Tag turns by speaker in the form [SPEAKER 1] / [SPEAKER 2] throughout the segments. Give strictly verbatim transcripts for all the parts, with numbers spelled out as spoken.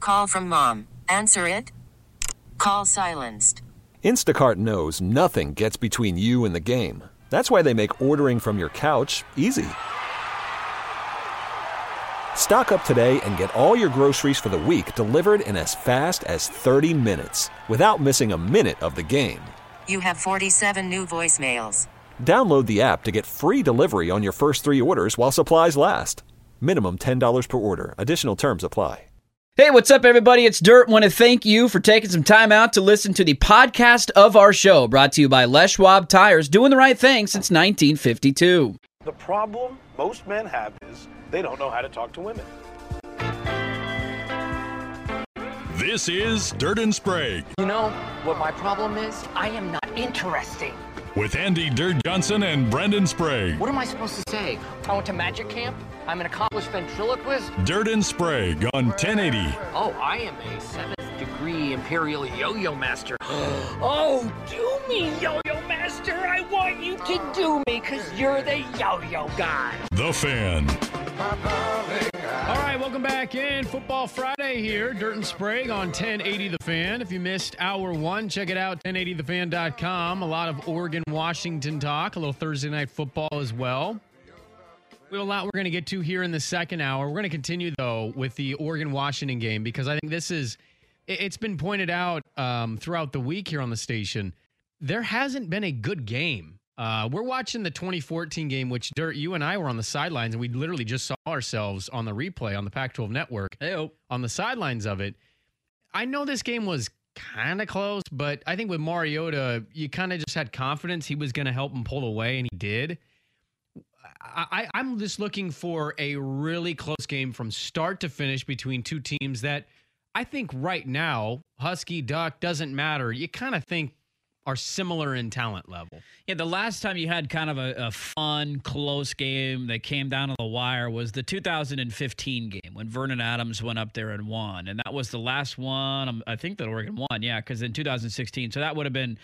[SPEAKER 1] Call from mom. Answer it. Call silenced.
[SPEAKER 2] Instacart knows nothing gets between you and the game. That's why they make ordering from your couch easy. Stock up today and get all your groceries for the week delivered in as fast as thirty minutes without missing a minute of the game.
[SPEAKER 1] You have forty-seven new voicemails.
[SPEAKER 2] Download the app to get free delivery on your first three orders while supplies last. Minimum ten dollars per order. Additional terms apply.
[SPEAKER 3] Hey, what's up, everybody? It's Dirt. Want to thank you for taking some time out to listen to the podcast of our show, brought to you by Les Schwab Tires, doing the right thing since nineteen fifty-two.
[SPEAKER 4] The problem most men have is they don't know how to talk to women.
[SPEAKER 5] This is Dirt and Sprague.
[SPEAKER 6] You know what my problem is? I am not interesting.
[SPEAKER 5] With Andy Dirt Johnson and Brendan Sprague.
[SPEAKER 6] What am I supposed to say? I went to magic camp. I'm an accomplished ventriloquist.
[SPEAKER 5] Dirt and Sprague on ten eighty.
[SPEAKER 6] Oh, I am a seventh degree imperial yo-yo master. Oh, do me, yo-yo master. I want you to do me because you're the yo-yo guy.
[SPEAKER 5] The Fan.
[SPEAKER 7] All right, welcome back in. Football Friday here. Dirt and Sprague on ten eighty The Fan. If you missed hour one, check it out, ten eighty the fan dot com. A lot of Oregon-Washington talk, a little Thursday night football as well. We have a lot we're going to get to here in the second hour. We're going to continue, though, with the Oregon-Washington game because I think this is, it's been pointed out um, throughout the week here on the station, there hasn't been a good game. Uh, we're watching the twenty fourteen game, which, Dirt, you and I were on the sidelines, and we literally just saw ourselves on the replay on the Pac twelve network.
[SPEAKER 3] Hey-o.
[SPEAKER 7] On the sidelines of it. I know this game was kind of close, but I think with Mariota, you kind of just had confidence he was going to help him pull away, and he did. I, I'm just looking for a really close game from start to finish between two teams that I think right now, Husky, Duck, doesn't matter. You kind of think are similar in talent level.
[SPEAKER 3] Yeah, the last time you had kind of a, a fun, close game that came down to the wire was the two thousand fifteen game when Vernon Adams went up there and won. And that was the last one, um, I think, that Oregon won. Yeah, because in two thousand sixteen, so that would have been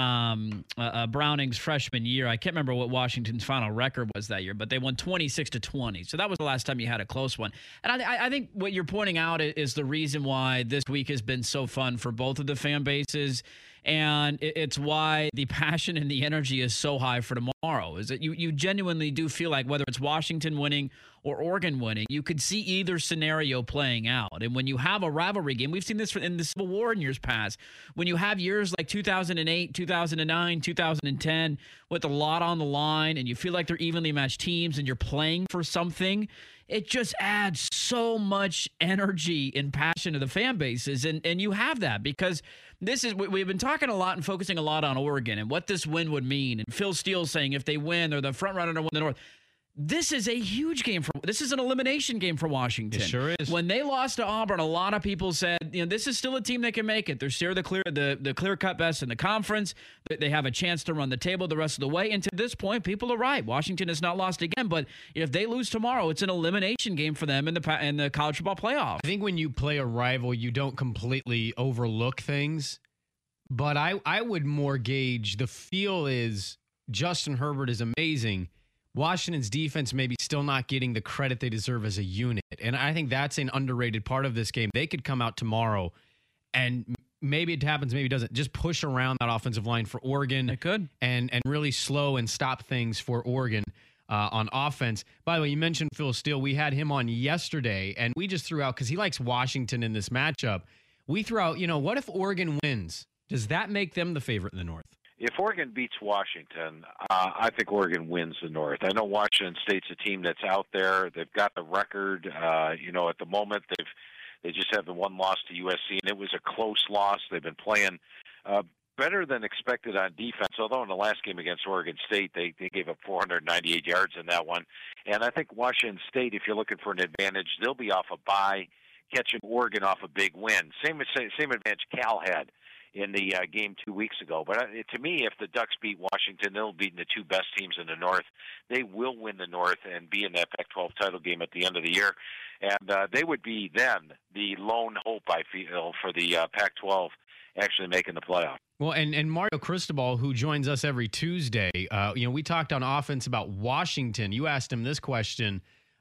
[SPEAKER 3] um, uh, uh, Browning's freshman year. I can't remember what Washington's final record was that year, but they won twenty-six to twenty. So that was the last time you had a close one. And I, I think what you're pointing out is the reason why this week has been so fun for both of the fan bases. And it's why the passion and the energy is so high for tomorrow, is that you, you genuinely do feel like whether it's Washington winning or Oregon winning, you could see either scenario playing out. And when you have a rivalry game, we've seen this in the Civil War in years past, when you have years like two thousand eight, two thousand nine, two thousand ten with a lot on the line and you feel like they're evenly matched teams and you're playing for something, it just adds so much energy and passion to the fan bases. And, and you have that because this is, we've been talking a lot and focusing a lot on Oregon and what this win would mean. And Phil Steele saying if they win, they're the front runner to win the North. This is a huge game for, this is an elimination game for Washington.
[SPEAKER 7] It sure is.
[SPEAKER 3] When they lost to Auburn, a lot of people said, you know, this is still a team that can make it. They're still the clear, the, the clear-cut best in the conference. They have a chance to run the table the rest of the way. And to this point, people are right. Washington has not lost again. But if they lose tomorrow, it's an elimination game for them in the in the college football playoff.
[SPEAKER 7] I think when you play a rival, you don't completely overlook things. But I, I would more gauge the feel is Justin Herbert is amazing. Washington's defense maybe still not getting the credit they deserve as a unit. And I think that's an underrated part of this game. They could come out tomorrow and maybe it happens, maybe it doesn't. Just push around that offensive line for Oregon.
[SPEAKER 3] It could.
[SPEAKER 7] And, and really slow and stop things for Oregon uh, on offense. By the way, you mentioned Phil Steele. We had him on yesterday, and we just threw out, because he likes Washington in this matchup, we threw out, you know, what if Oregon wins? Does that make them the favorite in the North?
[SPEAKER 8] If Oregon beats Washington, uh, I think Oregon wins the North. I know Washington State's a team that's out there. They've got the record. Uh, you know, at the moment, they've they just have the one loss to U S C, and it was a close loss. They've been playing uh, better than expected on defense, although in the last game against Oregon State, they, they gave up four hundred ninety-eight yards in that one. And I think Washington State, if you're looking for an advantage, they'll be off a bye, catching Oregon off a big win. Same, same advantage Cal had in the uh, game two weeks ago. But uh, to me, if the Ducks beat Washington, they'll beat the two best teams in the North. They will win the North and be in that Pac twelve title game at the end of the year. And uh, they would be then the lone hope, I feel, for the uh, Pac twelve actually making the playoff.
[SPEAKER 7] Well, and, and Mario Cristobal, who joins us every Tuesday, uh, you know, we talked on offense about Washington. You asked him this question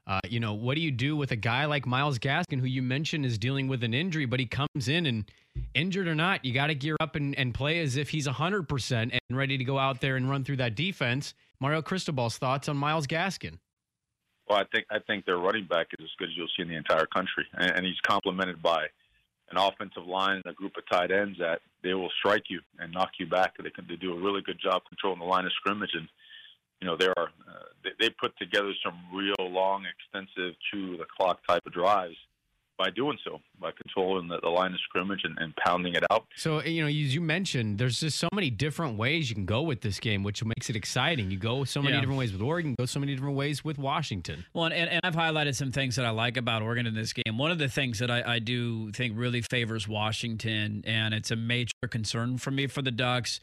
[SPEAKER 7] Uh, you know, what do you do with a guy like Myles Gaskin, who you mentioned is dealing with an injury, but he comes in and injured or not, you got to gear up and, and play as if he's one hundred percent and ready to go out there and run through that defense. Mario Cristobal's thoughts on Myles Gaskin?
[SPEAKER 9] Well, I think I think their running back is as good as you'll see in the entire country, and, and he's complemented by an offensive line and a group of tight ends that they will strike you and knock you back. They can they do a really good job controlling the line of scrimmage, and you know there are uh, they, they put together some real long, extensive, chew the clock type of drives by doing so, by controlling the, the line of scrimmage and, and pounding it out.
[SPEAKER 7] So, you know, as you mentioned, there's just so many different ways you can go with this game, which makes it exciting. You go so many
[SPEAKER 3] Yeah.
[SPEAKER 7] different ways with Oregon, go so many different ways with Washington.
[SPEAKER 3] Well, and, and I've highlighted some things that I like about Oregon in this game. One of the things that I, I do think really favors Washington, and it's a major concern for me for the Ducks,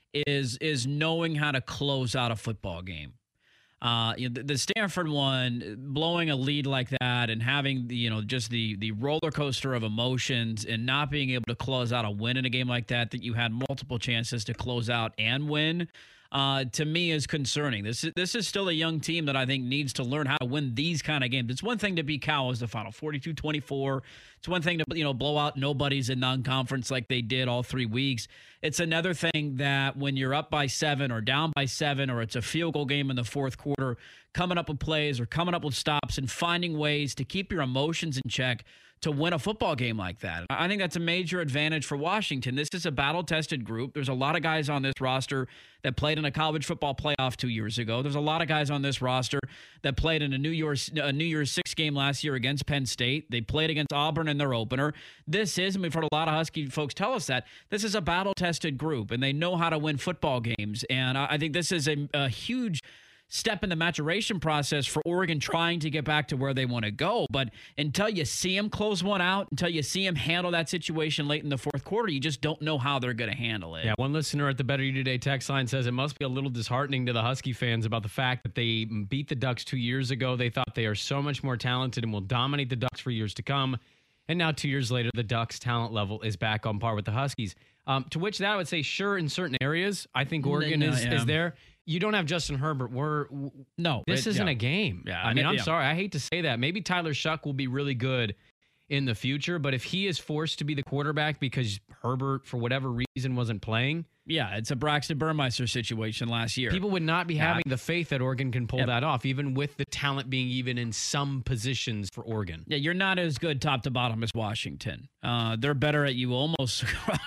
[SPEAKER 3] is is knowing how to close out a football game. Uh, you know, the, the Stanford one, blowing a lead like that and having the, you know, just the the roller coaster of emotions and not being able to close out a win in a game like that, that you had multiple chances to close out and win, uh, to me is concerning. This is, this is still a young team that I think needs to learn how to win these kind of games. It's one thing to beat Cal as the final forty-two twenty-four. It's one thing to, you know, blow out nobodies in non-conference like they did all three weeks. It's another thing that when you're up by seven or down by seven, or it's a field goal game in the fourth quarter, coming up with plays or coming up with stops and finding ways to keep your emotions in check to win a football game like that. I think that's a major advantage for Washington. This is a battle-tested group. There's a lot of guys on this roster that played in a college football playoff two years ago. There's a lot of guys on this roster that played in a New Year's a New Year's Six game last year against Penn State. They played against Auburn in their opener. This is, and we've heard a lot of Husky folks tell us that, this is a battle-tested group, and they know how to win football games. And I think this is a, a huge step in the maturation process for Oregon trying to get back to where they want to go. But until you see them close one out, until you see them handle that situation late in the fourth quarter, you just don't know how they're going to handle it.
[SPEAKER 7] Yeah, one listener at the Better You Today text line says it must be a little disheartening to the Husky fans about the fact that they beat the Ducks two years ago. They thought they are so much more talented and will dominate the Ducks for years to come. And now two years later, the Ducks' talent level is back on par with the Huskies. Um, to which that I would say, sure, in certain areas, I think Oregon
[SPEAKER 3] No,
[SPEAKER 7] is,
[SPEAKER 3] yeah.
[SPEAKER 7] is there. You don't have Justin Herbert. We're
[SPEAKER 3] No,
[SPEAKER 7] This
[SPEAKER 3] it-
[SPEAKER 7] isn't
[SPEAKER 3] yeah.
[SPEAKER 7] a game.
[SPEAKER 3] Yeah,
[SPEAKER 7] I mean, I'm
[SPEAKER 3] yeah.
[SPEAKER 7] sorry. I hate to say that. Maybe Tyler Shuck will be really good in the future, but if he is forced to be the quarterback because Herbert, for whatever reason, wasn't playing,
[SPEAKER 3] Yeah, it's a Braxton Burmeister situation last year.
[SPEAKER 7] people would not be
[SPEAKER 3] Yeah.
[SPEAKER 7] having the faith that Oregon can pull
[SPEAKER 3] Yep.
[SPEAKER 7] that off, even with the talent being even in some positions for Oregon.
[SPEAKER 3] Yeah, you're not as good top to bottom as Washington. Uh, they're better at you almost.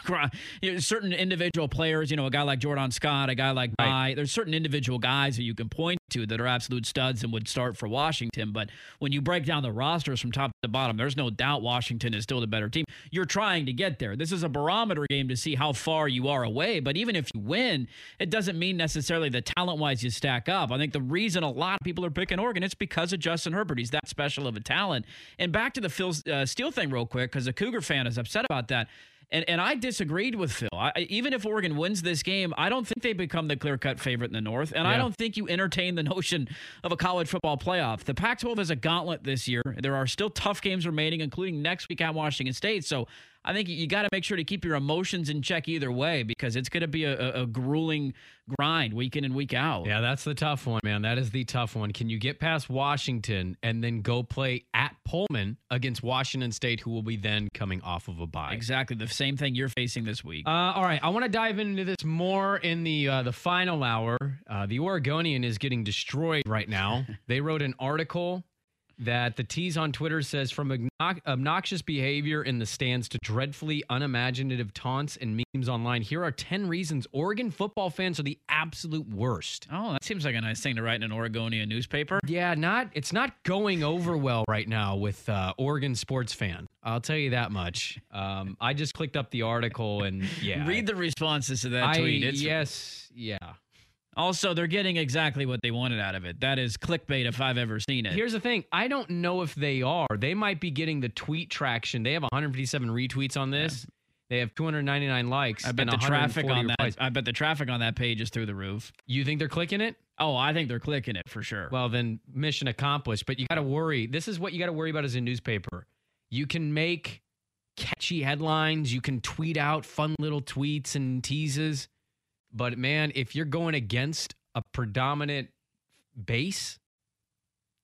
[SPEAKER 3] You know, certain individual players, you know, a guy like Jordan Scott, a guy like
[SPEAKER 7] Right.
[SPEAKER 3] Nye, there's certain individual guys that you can point to that are absolute studs and would start for Washington. But when you break down the rosters from top to bottom, there's no doubt Washington is still the better team. You're trying to get there. This is a barometer game to see how far you are away. But even if you win, it doesn't mean necessarily that talent-wise you stack up. I think the reason a lot of people are picking Oregon, it's because of Justin Herbert. He's that special of a talent. And back to the Phil uh, Steele thing real quick, because a Cougar fan is upset about that. And and I disagreed with Phil. I, even if Oregon wins this game, I don't think they become the clear-cut favorite in the North. And I
[SPEAKER 7] Yeah.
[SPEAKER 3] don't think you entertain the notion of a college football playoff. The Pac twelve is a gauntlet this year. There are still tough games remaining, including next week at Washington State. So I think you got to make sure to keep your emotions in check either way, because it's going to be a, a, a grueling grind week in and week out.
[SPEAKER 7] Yeah, that's the tough one, man. That is the tough one. Can you get past Washington and then go play at Pullman against Washington State, who will be then coming off of a bye?
[SPEAKER 3] Exactly the same thing you're facing this week.
[SPEAKER 7] Uh, all right, I want to dive into this more in the uh, the final hour. Uh, the Oregonian is getting destroyed right now. They wrote an article that the Tease on Twitter says, from obnox- obnoxious behavior in the stands to dreadfully unimaginative taunts and memes online, here are ten reasons Oregon football fans are the absolute worst.
[SPEAKER 3] Oh, that seems like a nice thing to write in an Oregonian newspaper.
[SPEAKER 7] Yeah, not it's not going over well right now with uh, Oregon sports fan. I'll tell you that much. Um, I just clicked up the article and yeah,
[SPEAKER 3] Read the responses to that
[SPEAKER 7] I,
[SPEAKER 3] tweet. It's,
[SPEAKER 7] yes, yeah.
[SPEAKER 3] Also, they're getting exactly what they wanted out of it. That is clickbait if I've ever seen it.
[SPEAKER 7] Here's the thing. I don't know if they are. They might be getting the tweet traction. They have one hundred fifty-seven retweets on this. Yeah. They have two hundred ninety-nine likes.
[SPEAKER 3] I bet
[SPEAKER 7] and
[SPEAKER 3] the traffic on that.
[SPEAKER 7] replies.
[SPEAKER 3] I bet the traffic on that page is through the roof.
[SPEAKER 7] You think they're clicking it?
[SPEAKER 3] Oh, I think they're clicking it for sure.
[SPEAKER 7] Well, then mission accomplished. But you got to worry. This is what you got to worry about as a newspaper. You can make catchy headlines. You can tweet out fun little tweets and teases. But man, if you're going against a predominant base,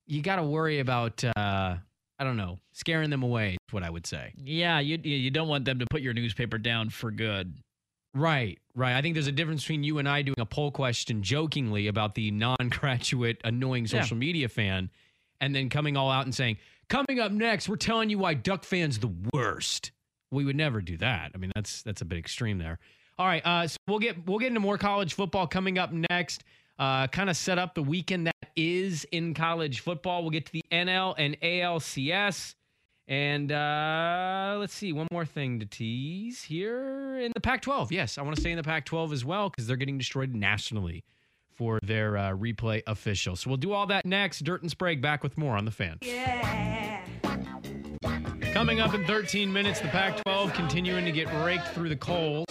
[SPEAKER 7] you got to worry about, uh, I don't know, scaring them away is what I would say.
[SPEAKER 3] Yeah, you you don't want them to put your newspaper down for good.
[SPEAKER 7] Right, right. I think there's a difference between you and I doing a poll question jokingly about the non-graduate, annoying social yeah. media fan, and then coming all out and saying, coming up next, we're telling you why Duck fans the worst. We would never do that. I mean, that's that's a bit extreme there. All right, uh, so we'll get we'll get into more college football coming up next. Uh, kind of set up the weekend that is in college football. We'll get to the N L and A L C S. And uh, let's see, one more thing to tease here in the Pac twelve. Yes, I want to stay in the Pac twelve as well because they're getting destroyed nationally for their uh, replay official. So we'll do all that next. Dirt and Sprague back with more on The Fan. Yeah. Coming up in thirteen minutes, the Pac twelve continuing to get raked through the coals.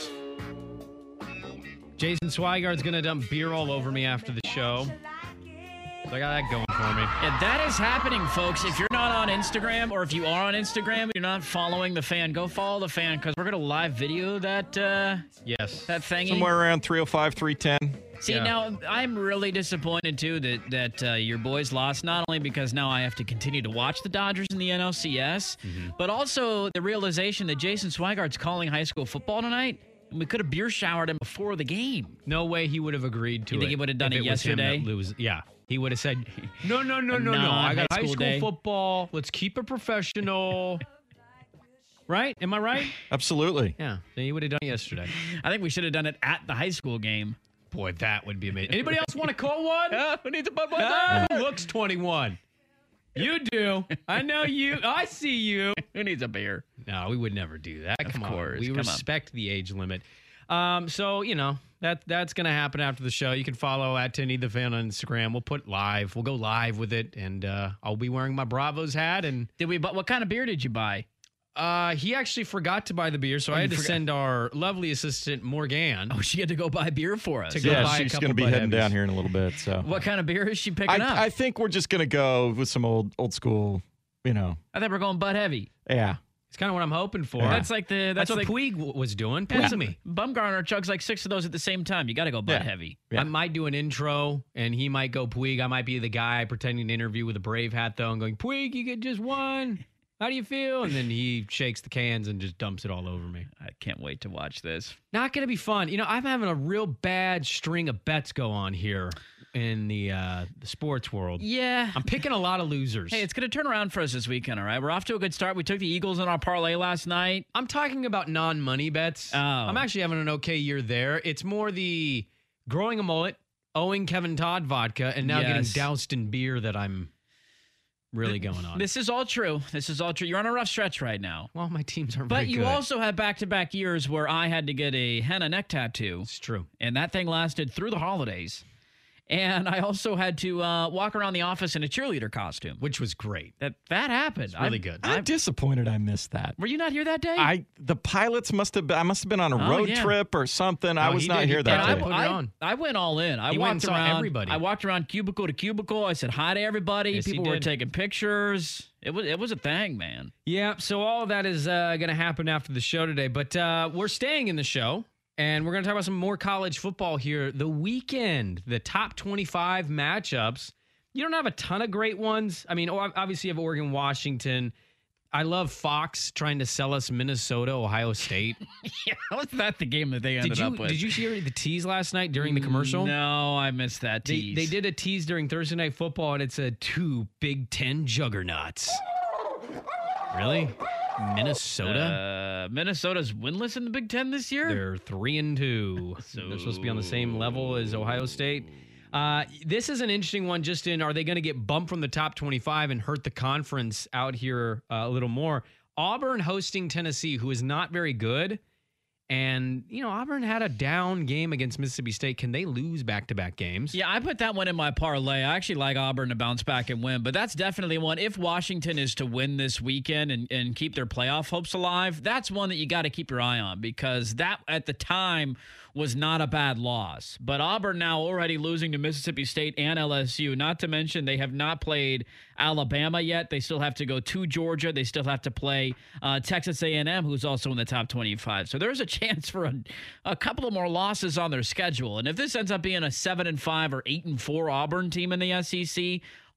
[SPEAKER 7] Jason Swigard's going to dump beer all over me after the show. So I got that going for me.
[SPEAKER 3] Yeah, that is happening, folks. If you're not on Instagram, or if you are on Instagram and you're not following The Fan, go follow The Fan because we're going to live video that uh,
[SPEAKER 7] yes,
[SPEAKER 3] that thingy.
[SPEAKER 10] Somewhere around three oh five, three ten.
[SPEAKER 3] See,
[SPEAKER 10] yeah.
[SPEAKER 3] now, I'm really disappointed, too, that, that uh, your boys lost, not only because now I have to continue to watch the Dodgers in the N L C S, mm-hmm. but also the realization that Jason Swigard's calling high school football tonight. We could have beer showered him before the game.
[SPEAKER 7] No way he would have agreed to
[SPEAKER 3] you
[SPEAKER 7] it.
[SPEAKER 3] You think he would have done it,
[SPEAKER 7] it
[SPEAKER 3] yesterday?
[SPEAKER 7] Lose. Yeah. He would have said, no, no, no, no, no. I got high school day. football. Let's keep it professional. Right? Am I right?
[SPEAKER 10] Absolutely.
[SPEAKER 7] Yeah. Then he would have done it yesterday.
[SPEAKER 3] I think we should have done it at the high school game.
[SPEAKER 7] Boy, that would be amazing. Anybody else want to call one?
[SPEAKER 3] Uh, who needs a Budweiser?
[SPEAKER 7] Uh, who looks twenty-one? You do. I know you. I see you.
[SPEAKER 3] Who needs a beer?
[SPEAKER 7] No, we would never do that.
[SPEAKER 3] Of
[SPEAKER 7] Come
[SPEAKER 3] course.
[SPEAKER 7] on. We
[SPEAKER 3] Come
[SPEAKER 7] respect
[SPEAKER 3] on.
[SPEAKER 7] the age limit. Um, so, you know, that that's going to happen after the show. You can follow at ten E The Fan on Instagram. We'll put live. We'll go live with it, and uh, I'll be wearing my Bravos hat. And
[SPEAKER 3] did we? What kind of beer did you buy?
[SPEAKER 7] Uh, he actually forgot to buy the beer, so
[SPEAKER 3] oh,
[SPEAKER 7] I had to
[SPEAKER 3] forgot.
[SPEAKER 7] send our lovely assistant, Morgan.
[SPEAKER 3] Oh, she had to go buy beer for us.
[SPEAKER 7] To go
[SPEAKER 10] yeah,
[SPEAKER 7] buy
[SPEAKER 10] she's
[SPEAKER 7] going to
[SPEAKER 10] be heading
[SPEAKER 7] heavies.
[SPEAKER 10] down here in a little bit. So,
[SPEAKER 3] what kind of beer is she picking
[SPEAKER 10] I,
[SPEAKER 3] up?
[SPEAKER 10] I think we're just going to go with some old old school, you know.
[SPEAKER 3] I thought we we're going Bud Heavy.
[SPEAKER 10] Yeah.
[SPEAKER 7] It's kind of what I'm hoping for.
[SPEAKER 10] Yeah.
[SPEAKER 3] That's like the that's,
[SPEAKER 7] that's what
[SPEAKER 3] like,
[SPEAKER 7] Puig w- was doing.
[SPEAKER 3] Yeah.
[SPEAKER 7] Please me.
[SPEAKER 3] Bumgarner chugs like six of those at the same time. You got to go Bud
[SPEAKER 10] Yeah.
[SPEAKER 3] Heavy.
[SPEAKER 7] Yeah. I might do an intro, and he might go Puig. I might be the guy pretending to interview with a Brave hat, though, and going, Puig, you get just one. How do you feel? And then he shakes the cans and just dumps it all over me.
[SPEAKER 3] I can't wait to watch this.
[SPEAKER 7] Not going to be fun. You know, I'm having a real bad string of bets go on here in the uh, the sports world.
[SPEAKER 3] Yeah.
[SPEAKER 7] I'm picking a lot of losers.
[SPEAKER 3] Hey, it's going to turn around for us this weekend, all right? We're off to a good start. We took the Eagles in our parlay last night.
[SPEAKER 7] I'm talking about non-money bets.
[SPEAKER 3] Oh.
[SPEAKER 7] I'm actually having an okay year there. It's more the growing a mullet, owing Kevin Todd vodka, and now
[SPEAKER 3] Yes.
[SPEAKER 7] getting doused in beer that I'm really going on.
[SPEAKER 3] This is all true. This is all true. You're on a rough stretch right now.
[SPEAKER 7] Well, my teams aren't
[SPEAKER 3] But
[SPEAKER 7] very
[SPEAKER 3] you
[SPEAKER 7] good.
[SPEAKER 3] also had back-to-back years where I had to get a henna neck tattoo.
[SPEAKER 7] It's true.
[SPEAKER 3] And that thing lasted through the holidays. And I also had to uh, walk around the office in a cheerleader costume.
[SPEAKER 7] Which was great.
[SPEAKER 3] That that happened.
[SPEAKER 7] It's really
[SPEAKER 3] I'm-
[SPEAKER 7] good.
[SPEAKER 10] I'm disappointed I missed that.
[SPEAKER 3] Were you not here that day?
[SPEAKER 10] I the pilots must have been, I must have been on a
[SPEAKER 3] Oh,
[SPEAKER 10] road
[SPEAKER 3] yeah.
[SPEAKER 10] trip or something. I
[SPEAKER 7] No,
[SPEAKER 10] was
[SPEAKER 7] he
[SPEAKER 10] not
[SPEAKER 7] did.
[SPEAKER 10] here
[SPEAKER 7] He
[SPEAKER 10] that
[SPEAKER 3] And
[SPEAKER 10] day.
[SPEAKER 7] put it
[SPEAKER 3] I,
[SPEAKER 7] on.
[SPEAKER 3] I, I went all in. I
[SPEAKER 7] He went
[SPEAKER 3] walked
[SPEAKER 7] and saw
[SPEAKER 3] around
[SPEAKER 7] everybody.
[SPEAKER 3] I walked around cubicle to cubicle. I said hi to everybody.
[SPEAKER 7] Yes, he
[SPEAKER 3] People were
[SPEAKER 7] did.
[SPEAKER 3] taking pictures. It was it was a thing, man.
[SPEAKER 7] Yeah, so all of that is uh, going to happen after the show today. But uh, we're staying in the show, and we're going to talk about some more college football here. The weekend, the top twenty-five matchups. You don't have a ton of great ones. I mean, obviously you have Oregon, Washington. I love Fox trying to sell us Minnesota, Ohio State.
[SPEAKER 3] Yeah, was that the game that they ended
[SPEAKER 7] Did you
[SPEAKER 3] up with?
[SPEAKER 7] did you hear the tease last night during the commercial?
[SPEAKER 3] No, I missed that
[SPEAKER 7] They,
[SPEAKER 3] tease.
[SPEAKER 7] they did a tease during Thursday Night Football, and it said two Big Ten juggernauts. Really? Minnesota?
[SPEAKER 3] Uh, Minnesota's winless in the Big Ten this year?
[SPEAKER 7] They're three and two. So they're supposed to be on the same level as Ohio State. Uh, this is an interesting one. Just in, are they going to get bumped from the top twenty-five and hurt the conference out here uh, a little more? Auburn hosting Tennessee, who is not very good. And, you know, Auburn had a down game against Mississippi State. Can they lose back-to-back games?
[SPEAKER 3] Yeah, I put that one in my parlay. I actually like Auburn to bounce back and win, but that's definitely one. If Washington is to win this weekend and, and keep their playoff hopes alive, that's one that you got to keep your eye on because that, at the time, was not a bad loss. But Auburn now already losing to Mississippi State and L S U, not to mention they have not played Alabama yet. They still have to go to Georgia. They still have to play uh, Texas A and M, who's also in the top twenty-five. So there's a chance for a, a couple of more losses on their schedule. And if this ends up being a seven and five or eight and four Auburn team in the S E C,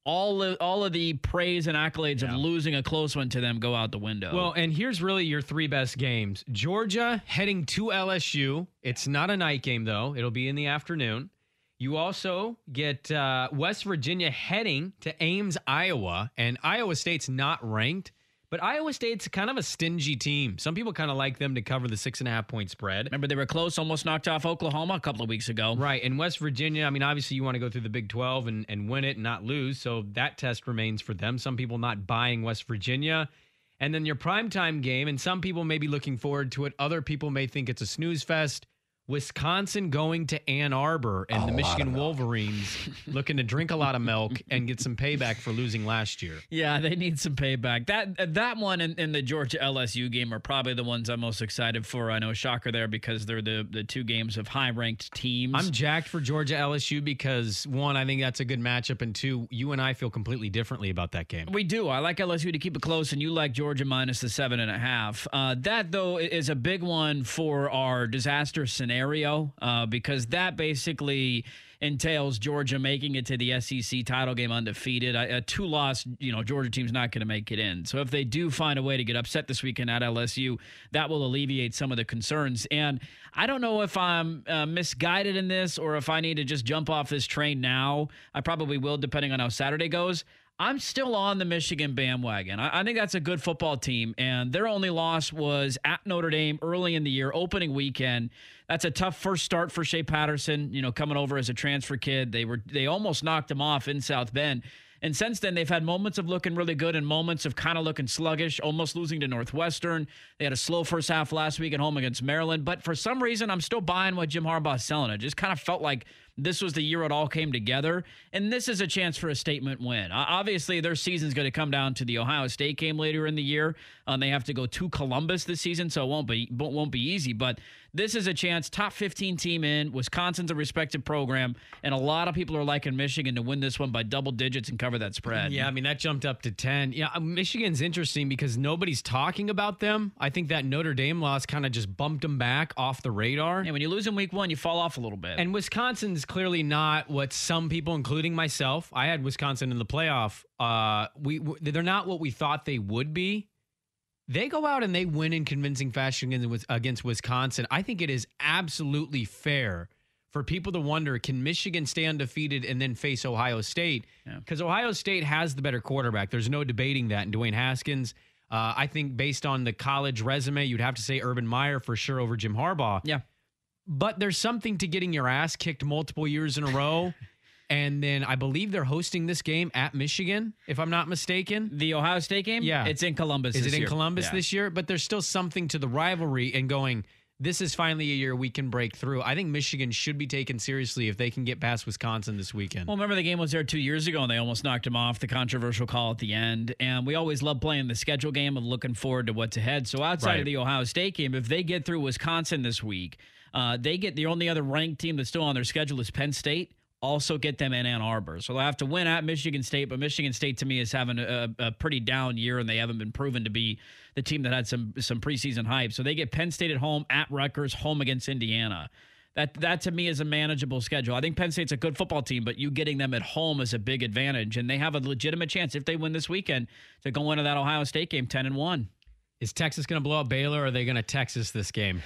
[SPEAKER 3] all of, all of the praise and accolades
[SPEAKER 7] Yeah.
[SPEAKER 3] of losing a close one to them go out the window.
[SPEAKER 7] Well, and here's really your three best games. Georgia heading to L S U. It's not a night game, though. It'll be in the afternoon. You also get uh, West Virginia heading to Ames, Iowa. And Iowa State's not ranked, but Iowa State's kind of a stingy team. Some people kind of like them to cover the six and a half point spread.
[SPEAKER 3] Remember, they were close, almost knocked off Oklahoma a couple of weeks ago.
[SPEAKER 7] Right. And West Virginia, I mean, obviously you want to go through the Big twelve and, and win it and not lose. So that test remains for them. Some people not buying West Virginia. And then your primetime game, and some people may be looking forward to it. Other people may think it's a snooze fest. Wisconsin going to Ann Arbor, and
[SPEAKER 10] A
[SPEAKER 7] the
[SPEAKER 10] lot
[SPEAKER 7] Michigan
[SPEAKER 10] of milk.
[SPEAKER 7] Wolverines looking to drink a lot of milk and get some payback for losing last year.
[SPEAKER 3] Yeah, they need some payback. That that one and, and the Georgia L S U game are probably the ones I'm most excited for. I know, shocker there, because they're the, the two games of high-ranked teams.
[SPEAKER 7] I'm jacked for Georgia L S U because, one, I think that's a good matchup, and two, you and I feel completely differently about that game.
[SPEAKER 3] We do. I like L S U to keep it close, and you like Georgia minus the seven and a half. Uh, that, though, is a big one for our disaster scenario. Scenario, uh, because that basically entails Georgia making it to the S E C title game undefeated. A, a two-loss, you know, Georgia team's not going to make it in. So if they do find a way to get upset this weekend at L S U, that will alleviate some of the concerns. And I don't know if I'm uh, misguided in this or if I need to just jump off this train now. I probably will, depending on how Saturday goes. I'm still on the Michigan bandwagon. I, I think that's a good football team, and their only loss was at Notre Dame early in the year, opening weekend. That's a tough first start for Shea Patterson, you know, coming over as a transfer kid. They were they almost knocked him off in South Bend. And since then, they've had moments of looking really good and moments of kind of looking sluggish, almost losing to Northwestern. They had a slow first half last week at home against Maryland. But for some reason, I'm still buying what Jim Harbaugh's selling. It just kind of felt like this was the year it all came together. And this is a chance for a statement win. Uh, obviously, their season's going to come down to the Ohio State game later in the year. Um, they have to go to Columbus this season, so it won't be, won't be easy. But this is a chance, top fifteen team in. Wisconsin's a respected program, and a lot of people are liking Michigan to win this one by double digits and cover that spread.
[SPEAKER 7] Yeah, I mean, that jumped up to ten. Yeah, Michigan's interesting because nobody's talking about them. I think that Notre Dame loss kind of just bumped them back off the radar.
[SPEAKER 3] And when you lose in week one, you fall off a little bit.
[SPEAKER 7] And Wisconsin's clearly not what some people, including myself, I had Wisconsin in the playoff. Uh, we they're not what we thought they would be. They go out and they win in convincing fashion against, against Wisconsin. I think it is absolutely fair for people to wonder, can Michigan stay undefeated and then face Ohio State? Because yeah. Ohio State has the better quarterback. There's no debating that. And Dwayne Haskins, uh, I think based on the college resume, you'd have to say Urban Meyer for sure over Jim Harbaugh.
[SPEAKER 3] Yeah.
[SPEAKER 7] But there's something to getting your ass kicked multiple years in a row. And then I believe they're hosting this game at Michigan, if I'm not mistaken.
[SPEAKER 3] The Ohio State game?
[SPEAKER 7] Yeah.
[SPEAKER 3] It's in Columbus
[SPEAKER 7] Is
[SPEAKER 3] this
[SPEAKER 7] it in
[SPEAKER 3] year.
[SPEAKER 7] Columbus
[SPEAKER 3] yeah.
[SPEAKER 7] this year? But there's still something to the rivalry and going, this is finally a year we can break through. I think Michigan should be taken seriously if they can get past Wisconsin this weekend.
[SPEAKER 3] Well, remember the game was there two years ago and they almost knocked him off, the controversial call at the end. And we always love playing the schedule game and looking forward to what's ahead. So outside
[SPEAKER 7] Right.
[SPEAKER 3] of the Ohio State game, if they get through Wisconsin this week, uh, they get the only other ranked team that's still on their schedule is Penn State. Also get them in Ann Arbor. So they'll have to win at Michigan State, but Michigan State to me is having a, a pretty down year, and they haven't been proven to be the team that had some some preseason hype. So they get Penn State at home, at Rutgers, home against Indiana. That that to me is a manageable schedule. I think Penn State's a good football team, but you getting them at home is a big advantage, and they have a legitimate chance if they win this weekend to go into that Ohio State game ten and one.
[SPEAKER 7] Is Texas going to blow up Baylor, or are they going to Texas this game?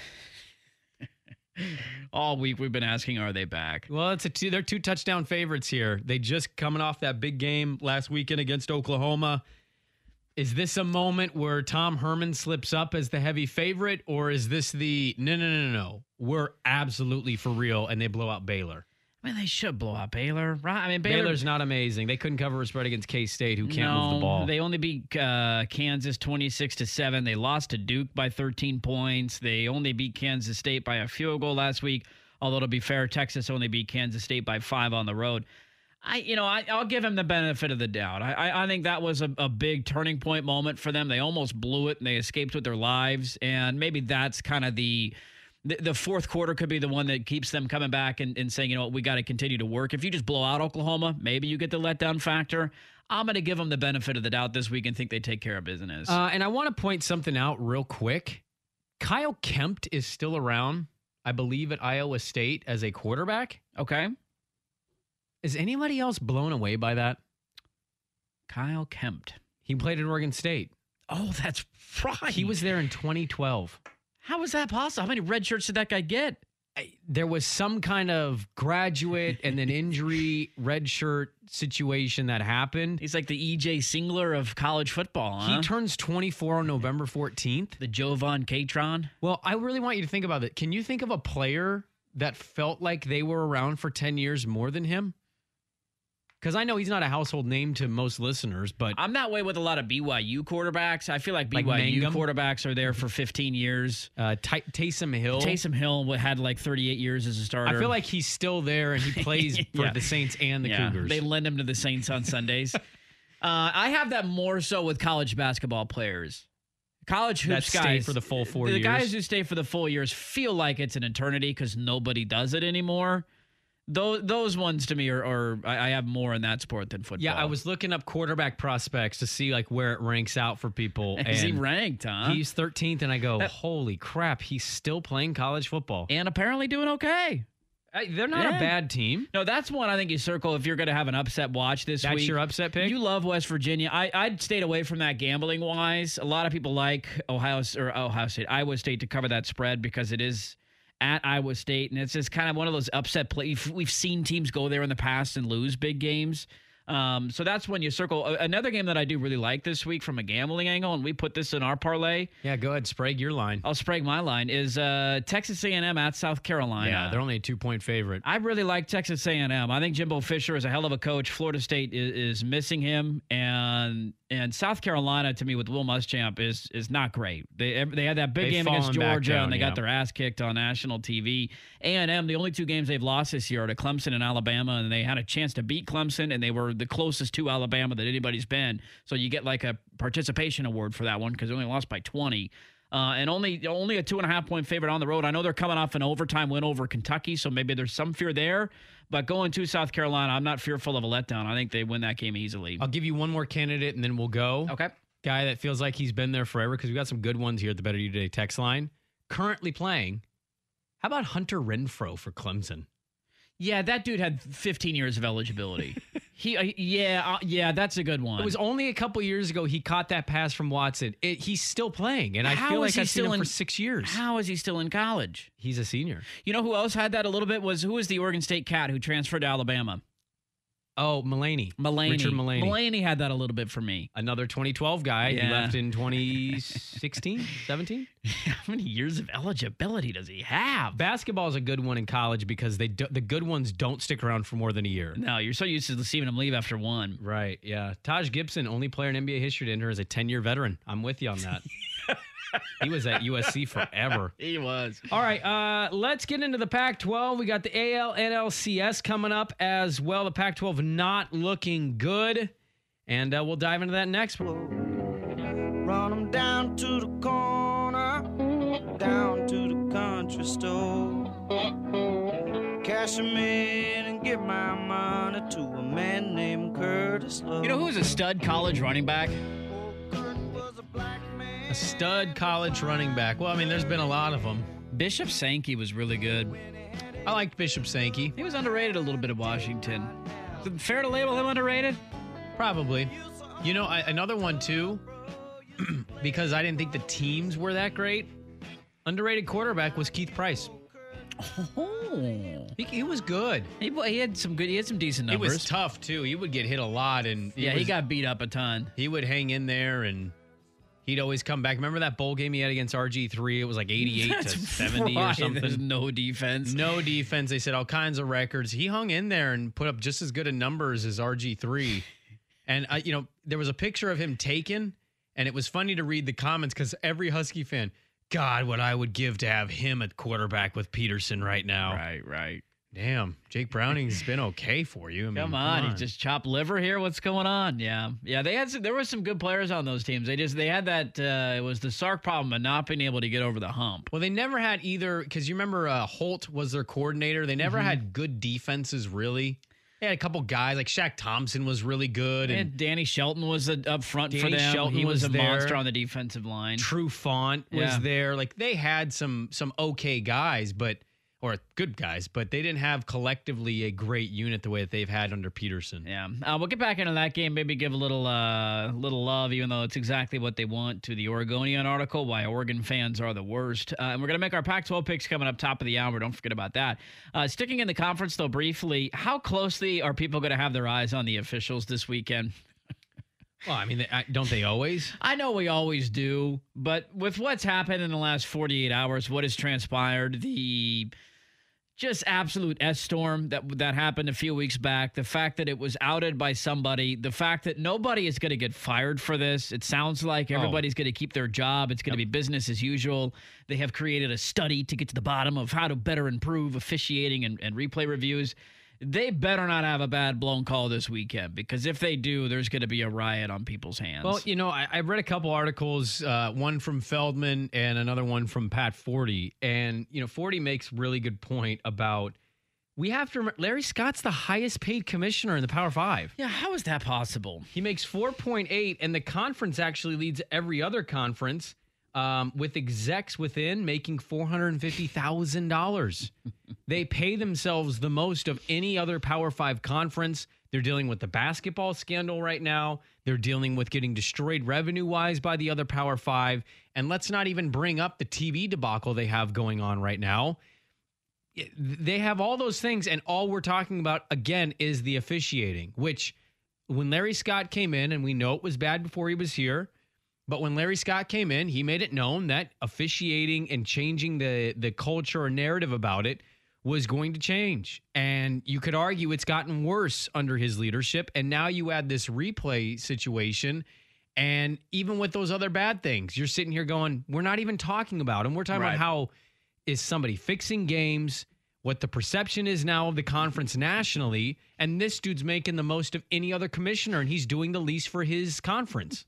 [SPEAKER 3] All week we've been asking, are they back?
[SPEAKER 7] Well, it's a two, they're two touchdown favorites here. They just coming off that big game last weekend against Oklahoma. Is this a moment where Tom Herman slips up as the heavy favorite, or is this the no, no, no, no, no, we're absolutely for real and they blow out Baylor?
[SPEAKER 3] I mean, they should blow out Baylor, right? I mean, Baylor,
[SPEAKER 7] Baylor's not amazing. They couldn't cover a spread against K-State, who can't
[SPEAKER 3] no,
[SPEAKER 7] move the ball.
[SPEAKER 3] They only beat uh, Kansas twenty-six to seven. They lost to Duke by thirteen points. They only beat Kansas State by a field goal last week. Although to be fair, Texas only beat Kansas State by five on the road. I, you know, I, I'll give them the benefit of the doubt. I, I, I think that was a, a big turning point moment for them. They almost blew it and they escaped with their lives. And maybe that's kind of the. The, the fourth quarter could be the one that keeps them coming back and, and saying, you know what, we got to continue to work. If you just blow out Oklahoma, maybe you get the letdown factor. I'm going to give them the benefit of the doubt this week and think they take care of business.
[SPEAKER 7] Uh, and I want to point something out real quick. Kyle Kempt is still around, I believe, at Iowa State as a quarterback.
[SPEAKER 3] Okay.
[SPEAKER 7] Is anybody else blown away by that?
[SPEAKER 3] Kyle Kempt.
[SPEAKER 7] He played at Oregon State.
[SPEAKER 3] Oh, that's right.
[SPEAKER 7] He was there in twenty twelve.
[SPEAKER 3] How was that possible? How many red shirts did that guy get?
[SPEAKER 7] There was some kind of graduate and then injury red shirt situation that happened.
[SPEAKER 3] He's like the E J Singler of college football, huh?
[SPEAKER 7] He turns twenty-four on November fourteenth.
[SPEAKER 3] The Jovan Catron.
[SPEAKER 7] Well, I really want you to think about it. Can you think of a player that felt like they were around for ten years more than him? Because I know he's not a household name to most listeners, but
[SPEAKER 3] I'm that way with a lot of B Y U quarterbacks. I feel like B Y U
[SPEAKER 7] like Mangum?
[SPEAKER 3] quarterbacks are there for fifteen years.
[SPEAKER 7] Uh, Ty- Taysom Hill.
[SPEAKER 3] Taysom Hill had like thirty-eight years as a starter.
[SPEAKER 7] I feel like he's still there and he plays for
[SPEAKER 3] Yeah.
[SPEAKER 7] the Saints and the
[SPEAKER 3] yeah.
[SPEAKER 7] Cougars.
[SPEAKER 3] They lend him to the Saints on Sundays. uh, I have that more so with college basketball players. College
[SPEAKER 7] That
[SPEAKER 3] hoops
[SPEAKER 7] stay
[SPEAKER 3] guys
[SPEAKER 7] for the full four
[SPEAKER 3] the
[SPEAKER 7] years.
[SPEAKER 3] guys who stay for the full years feel like it's an eternity because nobody does it anymore. Those those ones to me are, are I I have more in that sport than football.
[SPEAKER 7] Yeah, I was looking up quarterback prospects to see like where it ranks out for people.
[SPEAKER 3] Is he
[SPEAKER 7] and
[SPEAKER 3] ranked, huh?
[SPEAKER 7] He's thirteenth, and I go,
[SPEAKER 3] That-
[SPEAKER 7] holy crap, he's still playing college football.
[SPEAKER 3] and apparently doing okay.
[SPEAKER 7] Uh, they're not
[SPEAKER 3] Yeah.
[SPEAKER 7] a bad team.
[SPEAKER 3] No, that's one I think you circle if you're going to have an upset watch this
[SPEAKER 7] That's
[SPEAKER 3] week.
[SPEAKER 7] your upset pick?
[SPEAKER 3] You love West Virginia. I I stayed away from that gambling wise. A lot of people like Ohio or Ohio State, Iowa State to cover that spread because it is at Iowa State, and it's just kind of one of those upset plays. We've seen teams go there in the past and lose big games. Um, so that's when you circle. Another game that I do really like this week from a gambling angle, and we put this in our parlay.
[SPEAKER 7] Yeah, go ahead, Sprague, your line.
[SPEAKER 3] I'll Sprague my line, is uh, Texas A and M at South Carolina.
[SPEAKER 7] Yeah, they're only a two-point favorite.
[SPEAKER 3] I really like Texas A and M. I think Jimbo Fisher is a hell of a coach. Florida State is, is missing him, and and South Carolina to me with Will Muschamp is is not great. They they had that big
[SPEAKER 7] They've
[SPEAKER 3] game against
[SPEAKER 7] fallen back
[SPEAKER 3] Georgia,
[SPEAKER 7] down,
[SPEAKER 3] and they
[SPEAKER 7] yeah.
[SPEAKER 3] got their ass kicked on national T V. A and M, the only two games they've lost this year are to Clemson and Alabama, and they had a chance to beat Clemson, and they were the closest to Alabama that anybody's been. So you get like a participation award for that one because they only lost by twenty. Uh, and only only a two and a half point favorite on the road. I know they're coming off an overtime win over Kentucky, so maybe there's some fear there. But going to South Carolina, I'm not fearful of a letdown. I think they win that game easily.
[SPEAKER 7] I'll give you one more candidate, and then we'll go.
[SPEAKER 3] Okay.
[SPEAKER 7] Guy that feels like he's been there forever because we got some good ones here at the Better You Today text line. Currently playing. How about Hunter Renfrow for Clemson?
[SPEAKER 3] Yeah, that dude had fifteen years of eligibility. he, uh, yeah, uh, yeah, that's a good one.
[SPEAKER 7] It was only a couple years ago he caught that pass from Watson. It, he's still playing, and I
[SPEAKER 3] How
[SPEAKER 7] feel
[SPEAKER 3] is
[SPEAKER 7] like
[SPEAKER 3] he
[SPEAKER 7] I've seen
[SPEAKER 3] still
[SPEAKER 7] him
[SPEAKER 3] in-
[SPEAKER 7] for six years.
[SPEAKER 3] How is he still in college?
[SPEAKER 7] He's a senior.
[SPEAKER 3] You know who else had that a little bit was who was the Oregon State cat who transferred to Alabama?
[SPEAKER 7] Oh, Mulaney.
[SPEAKER 3] Mulaney.
[SPEAKER 7] Richard Mulaney.
[SPEAKER 3] Mulaney had that a little bit for me.
[SPEAKER 7] Another twenty twelve guy. He
[SPEAKER 3] Yeah.
[SPEAKER 7] left in twenty sixteen, seventeen.
[SPEAKER 3] How many years of eligibility does he have?
[SPEAKER 7] Basketball is a good one in college because they do, the good ones don't stick around for more than a year.
[SPEAKER 3] No, you're so used to seeing him leave after one.
[SPEAKER 7] Right, yeah. Taj Gibson, only player in N B A history to enter as a ten-year veteran. I'm with you on that. He was at U S C forever.
[SPEAKER 3] He was.
[SPEAKER 7] All right, uh, let's get into the Pac twelve. We got the A L N L C S coming up as well. The Pac twelve not looking good. And uh, we'll dive into that next.
[SPEAKER 11] Run them down to the corner, down to the country store. Cash them in and give my money to a man named Curtis Lowe.
[SPEAKER 3] You know who's a stud college running back?
[SPEAKER 7] A stud college running back. Well, I mean, there's been a lot of them.
[SPEAKER 3] Bishop Sankey was really good.
[SPEAKER 7] I liked Bishop Sankey.
[SPEAKER 3] He was underrated a little bit at Washington. Is it fair to label him underrated?
[SPEAKER 7] Probably. You know, I, another one, too, because I didn't think the teams were that great. Underrated quarterback was Keith Price.
[SPEAKER 3] Oh,
[SPEAKER 7] he, he was good.
[SPEAKER 3] He, he had some good. He had some decent
[SPEAKER 7] He
[SPEAKER 3] numbers.
[SPEAKER 7] was tough, too. He would get hit a lot. and
[SPEAKER 3] Yeah, he
[SPEAKER 7] was-
[SPEAKER 3] got beat up a ton.
[SPEAKER 7] He would hang in there, and he'd always come back. Remember that bowl game he had against R G three? It was like eighty-eight to seventy
[SPEAKER 3] right.
[SPEAKER 7] or something.
[SPEAKER 3] There's no defense.
[SPEAKER 7] No defense. They said all kinds of records. He hung in there and put up just as good of numbers as R G three. And, I, you know, there was a picture of him taken, and it was funny to read the comments because every Husky fan, God, what I would give to have him at quarterback with Peterson right now.
[SPEAKER 3] Right, right.
[SPEAKER 7] Damn, Jake Browning's been okay for you. I mean,
[SPEAKER 3] Come on, he's just chopped liver here. What's going on? Yeah, yeah. They had some, there were some good players on those teams. They just they had that. Uh, it was the Sark problem of not being able to get over the hump.
[SPEAKER 7] Well, they never had either because you remember uh, Holt was their coordinator. They never
[SPEAKER 3] Mhm.
[SPEAKER 7] had good defenses really. They had a couple guys like Shaq Thompson was really good, and,
[SPEAKER 3] And Danny Shelton was uh, up front for
[SPEAKER 7] Danny
[SPEAKER 3] them.
[SPEAKER 7] Shelton
[SPEAKER 3] he was,
[SPEAKER 7] was
[SPEAKER 3] a
[SPEAKER 7] there.
[SPEAKER 3] monster on the defensive line.
[SPEAKER 7] True Font was
[SPEAKER 3] Yeah.
[SPEAKER 7] there. Like they had some some okay guys, but or good guys, but they didn't have collectively a great unit the way that they've had under Peterson.
[SPEAKER 3] Yeah, uh, we'll get back into that game. Maybe give a little, uh, little love, even though it's exactly what they want, to the Oregonian article, why Oregon fans are the worst. Uh, and we're gonna make our Pac twelve picks coming up top of the hour. Don't forget about that. Uh, sticking in the conference though, briefly, how closely are people gonna have their eyes on the officials this weekend?
[SPEAKER 7] Well, I mean, don't they always?
[SPEAKER 3] I know we always do, but with what's happened in the last forty-eight hours, what has transpired, the just absolute S-storm that that happened a few weeks back, the fact that it was outed by somebody, the fact that nobody is going to get fired for this. It sounds like everybody's oh. going to keep their job. It's going to yep. be business as usual. They have created a study to get to the bottom of how to better improve officiating and, and replay reviews. They better not have a bad blown call this weekend, because if they do, there's going to be a riot on people's hands.
[SPEAKER 7] Well, you know, I, I read a couple articles, uh, one from Feldman and another one from Pat Forty. And, you know, Forty makes really good point about we have to remember Larry Scott's the highest paid commissioner in the Power Five.
[SPEAKER 3] Yeah, how is that possible?
[SPEAKER 7] He makes four point eight, and the conference actually leads every other conference. Um, with execs within making four hundred fifty thousand dollars. They pay themselves the most of any other Power Five conference. They're dealing with the basketball scandal right now. They're dealing with getting destroyed revenue-wise by the other Power Five. And let's not even bring up the T V debacle they have going on right now. They have all those things, and all we're talking about, again, is the officiating, which when Larry Scott came in, and we know it was bad before he was here, but when Larry Scott came in, he made it known that officiating and changing the, the culture or narrative about it was going to change. And you could argue it's gotten worse under his leadership. And now you add this replay situation. And even with those other bad things, you're sitting here going, we're not even talking about them. We're talking right. about how is somebody fixing games, what the perception is now of the conference nationally. And this dude's making the most of any other commissioner, and he's doing the least for his conference.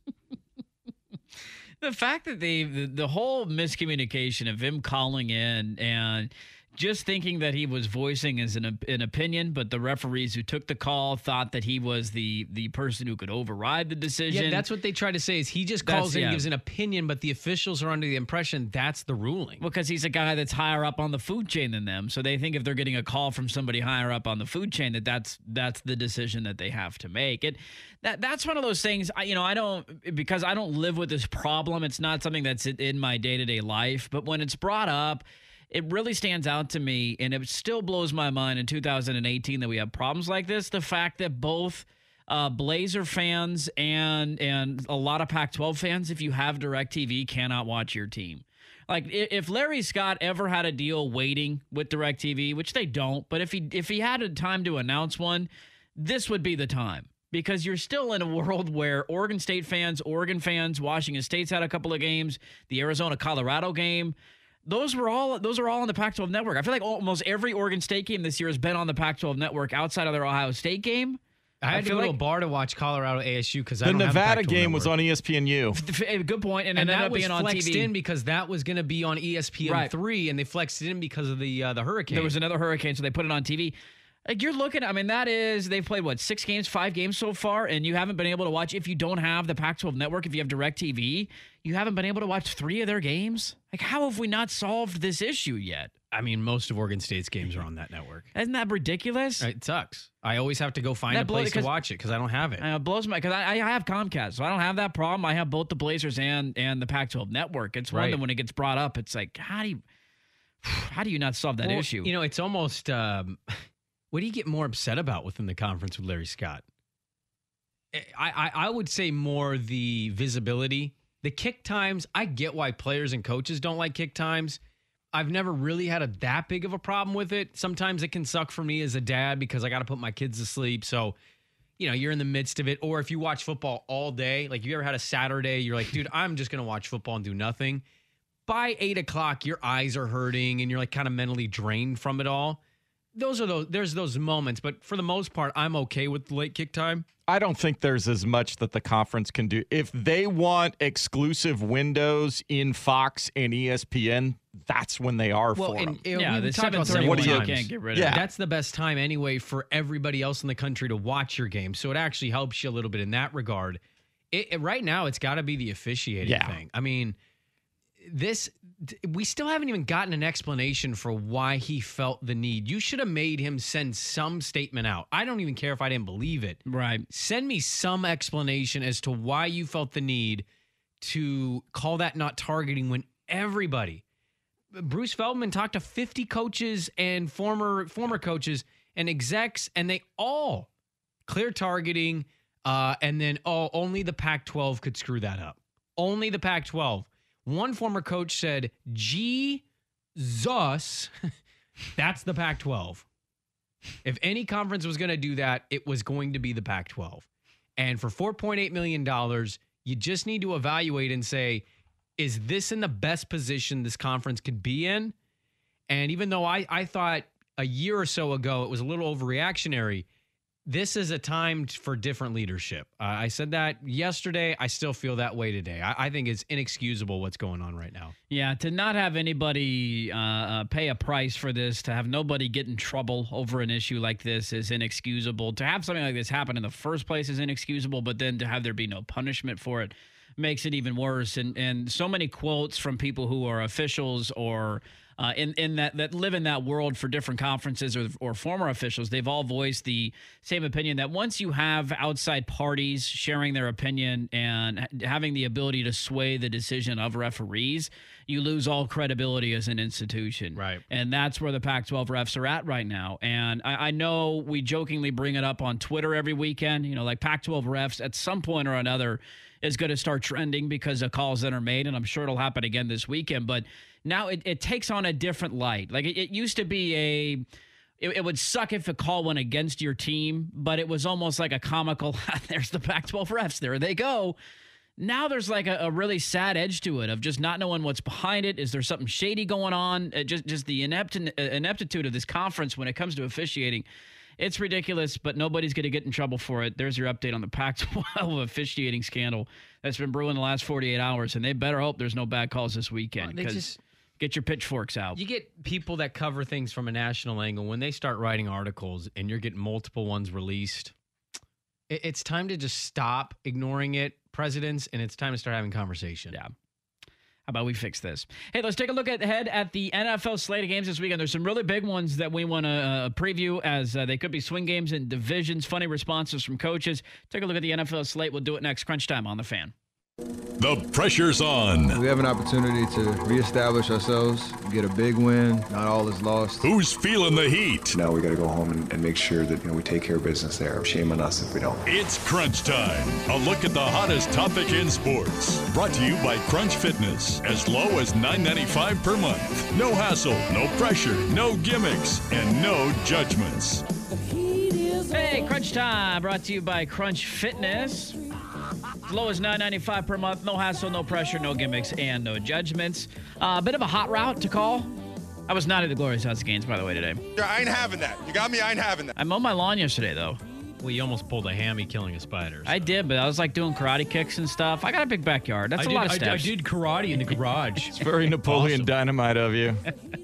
[SPEAKER 3] The fact that they, the, the whole miscommunication of him calling in and just thinking that he was voicing as an, an opinion, but the referees who took the call thought that he was the the person who could override the decision.
[SPEAKER 7] Yeah, that's what they try to say is he just calls
[SPEAKER 3] that's,
[SPEAKER 7] in
[SPEAKER 3] yeah.
[SPEAKER 7] and gives an opinion, but the officials are under the impression that's the ruling.
[SPEAKER 3] Well, because he's a guy that's higher up on the food chain than them, so they think if they're getting a call from somebody higher up on the food chain, that that's that's the decision that they have to make. It that that's one of those things. I, you know, I don't because I don't live with this problem. It's not something that's in my day-to-day life, but when it's brought up, it really stands out to me, and it still blows my mind in two thousand eighteen that we have problems like this. The fact that both uh, Blazer fans and and a lot of Pac twelve fans, if you have DirecTV, cannot watch your team. Like, if Larry Scott ever had a deal waiting with DirecTV, which they don't, but if he if he had a time to announce one, this would be the time. Because you're still in a world where Oregon State fans, Oregon fans, Washington State's had a couple of games, the Arizona-Colorado game, Those were all. Those are all on the Pac twelve network. I feel like almost every Oregon State game this year has been on the Pac twelve network outside of their Ohio State game.
[SPEAKER 7] I had
[SPEAKER 3] I
[SPEAKER 7] to go to
[SPEAKER 3] like,
[SPEAKER 7] a bar to watch Colorado A S U because I
[SPEAKER 10] the
[SPEAKER 7] don't
[SPEAKER 10] Nevada
[SPEAKER 7] have the
[SPEAKER 10] game
[SPEAKER 7] network.
[SPEAKER 10] was on E S P N U.
[SPEAKER 3] Good point, and,
[SPEAKER 7] and
[SPEAKER 3] it ended
[SPEAKER 7] that
[SPEAKER 3] up
[SPEAKER 7] was
[SPEAKER 3] being on
[SPEAKER 7] flexed
[SPEAKER 3] T V
[SPEAKER 7] in because that was going to be on E S P N three,
[SPEAKER 3] right.
[SPEAKER 7] and they flexed it in because of the uh, the hurricane.
[SPEAKER 3] There was another hurricane, so they put it on T V. Like, you're looking, I mean, that is, they've played, what, six games, five games so far, and you haven't been able to watch, if you don't have the Pac twelve network, if you have DirecTV, you haven't been able to watch three of their games? Like, how have we not solved this issue yet?
[SPEAKER 7] I mean, most of Oregon State's games are on that network.
[SPEAKER 3] Isn't that ridiculous?
[SPEAKER 7] It sucks. I always have to go find
[SPEAKER 3] that
[SPEAKER 7] a place
[SPEAKER 3] blow,
[SPEAKER 7] to watch it because I don't have it.
[SPEAKER 3] Uh, it blows my, because I, I have Comcast, so I don't have that problem. I have both the Blazers and and the Pac twelve network. It's one
[SPEAKER 7] right.
[SPEAKER 3] that when it gets brought up, it's like, how do you, how do you not solve that
[SPEAKER 7] well,
[SPEAKER 3] issue?
[SPEAKER 7] You know, it's almost... Um, what do you get more upset about within the conference with Larry Scott? I, I, I would say more the visibility. The kick times, I get why players and coaches don't like kick times. I've never really had a that big of a problem with it. Sometimes it can suck for me as a dad because I got to put my kids to sleep. So, you know, you're in the midst of it. Or if you watch football all day, like you ever had a Saturday, you're like, dude, I'm just going to watch football and do nothing. By eight o'clock, your eyes are hurting and you're like kind of mentally drained from it all. Those are those, there's those moments, but for the most part, I'm okay with the late kick time.
[SPEAKER 10] I don't think there's as much that the conference can do. If they want exclusive windows in Fox and E S P N, that's when they are
[SPEAKER 7] well,
[SPEAKER 10] for
[SPEAKER 7] and,
[SPEAKER 10] them.
[SPEAKER 7] And,
[SPEAKER 3] yeah,
[SPEAKER 7] we
[SPEAKER 3] the
[SPEAKER 7] talked about
[SPEAKER 3] seven thirty
[SPEAKER 10] you
[SPEAKER 3] can't get rid of
[SPEAKER 10] yeah.
[SPEAKER 3] it.
[SPEAKER 7] That's the best time anyway for everybody else in the country to watch your game. So it actually helps you a little bit in that regard. It, it, right now, it's got to be the officiating
[SPEAKER 10] yeah.
[SPEAKER 7] thing. I mean, this, we still haven't even gotten an explanation for why he felt the need. You should have made him send some statement out. I don't even care if I didn't believe it.
[SPEAKER 3] Right.
[SPEAKER 7] Send me some explanation as to why you felt the need to call that not targeting when everybody, Bruce Feldman talked to fifty coaches and former former coaches and execs, and they all clear targeting, uh, and then oh, only the Pac twelve could screw that up. Only the Pac twelve. One former coach said, Jesus, that's the Pac twelve. If any conference was going to do that, it was going to be the Pac twelve. And for four point eight million dollars, you just need to evaluate and say, is this in the best position this conference could be in? And even though I, I thought a year or so ago it was a little overreactionary, this is a time for different leadership. Uh, I said that yesterday. I still feel that way today. I, I think it's inexcusable what's going on right now.
[SPEAKER 3] Yeah, to not have anybody uh, uh, pay a price for this, to have nobody get in trouble over an issue like this is inexcusable. To have something like this happen in the first place is inexcusable, but then to have there be no punishment for it makes it even worse. And and so many quotes from people who are officials or uh, in in that that live in that world for different conferences or or former officials, they've all voiced the same opinion that once you have outside parties sharing their opinion and having the ability to sway the decision of referees, you lose all credibility as an institution.
[SPEAKER 7] Right.
[SPEAKER 3] And that's where the Pac twelve refs are at right now. And I, I know we jokingly bring it up on Twitter every weekend, you know, like Pac twelve refs at some point or another is going to start trending because of calls that are made, and I'm sure it'll happen again this weekend. But now it, it takes on a different light. Like it, it used to be a, it, it would suck if a call went against your team, but it was almost like a comical, there's the Pac twelve refs, there they go. Now there's like a, a really sad edge to it of just not knowing what's behind it. Is there something shady going on? Uh, just just the inept, ineptitude of this conference when it comes to officiating. It's ridiculous, but nobody's going to get in trouble for it. There's your update on the Pac twelve officiating scandal that's been brewing the last forty-eight hours, and they better hope there's no bad calls this weekend.
[SPEAKER 7] They just
[SPEAKER 3] get your pitchforks out.
[SPEAKER 7] You get people that cover things from a national angle. When they start writing articles and you're getting multiple ones released, it, it's time to just stop ignoring it, presidents, and it's time to start having conversation.
[SPEAKER 3] Yeah. How about we fix this? Hey, let's take a look ahead at the N F L slate of games this weekend. There's some really big ones that we want to uh, preview as uh, they could be swing games and divisions. Funny responses from coaches. Take a look at the N F L slate. We'll do it next. Crunch Time on The Fan.
[SPEAKER 5] The pressure's on.
[SPEAKER 12] We have an opportunity to reestablish ourselves, get a big win. Not all is lost.
[SPEAKER 5] Who's feeling the heat?
[SPEAKER 13] Now we got to go home and, and make sure that you know we take care of business there. Shame on us if we don't.
[SPEAKER 5] It's Crunch Time. A look at the hottest topic in sports. Brought to you by Crunch Fitness. As low as nine ninety-five per month. No hassle, no pressure, no gimmicks, and no judgments.
[SPEAKER 3] Hey, Crunch Time. Brought to you by Crunch Fitness. As low as nine ninety-five per month. No hassle, no pressure, no gimmicks, and no judgments. A uh, bit of a hot route to call. I was not at the Glorious House games, by the way, today.
[SPEAKER 14] I ain't having that. You got me? I ain't having that.
[SPEAKER 3] I mowed my lawn yesterday, though.
[SPEAKER 7] Well, you almost pulled a hammy killing a spider. So.
[SPEAKER 3] I did, but I was like doing karate kicks and stuff. I got a big backyard. That's
[SPEAKER 7] I
[SPEAKER 3] a
[SPEAKER 7] did,
[SPEAKER 3] lot of
[SPEAKER 7] I,
[SPEAKER 3] steps.
[SPEAKER 7] I did karate in the garage.
[SPEAKER 10] It's very Napoleon awesome. Dynamite of you.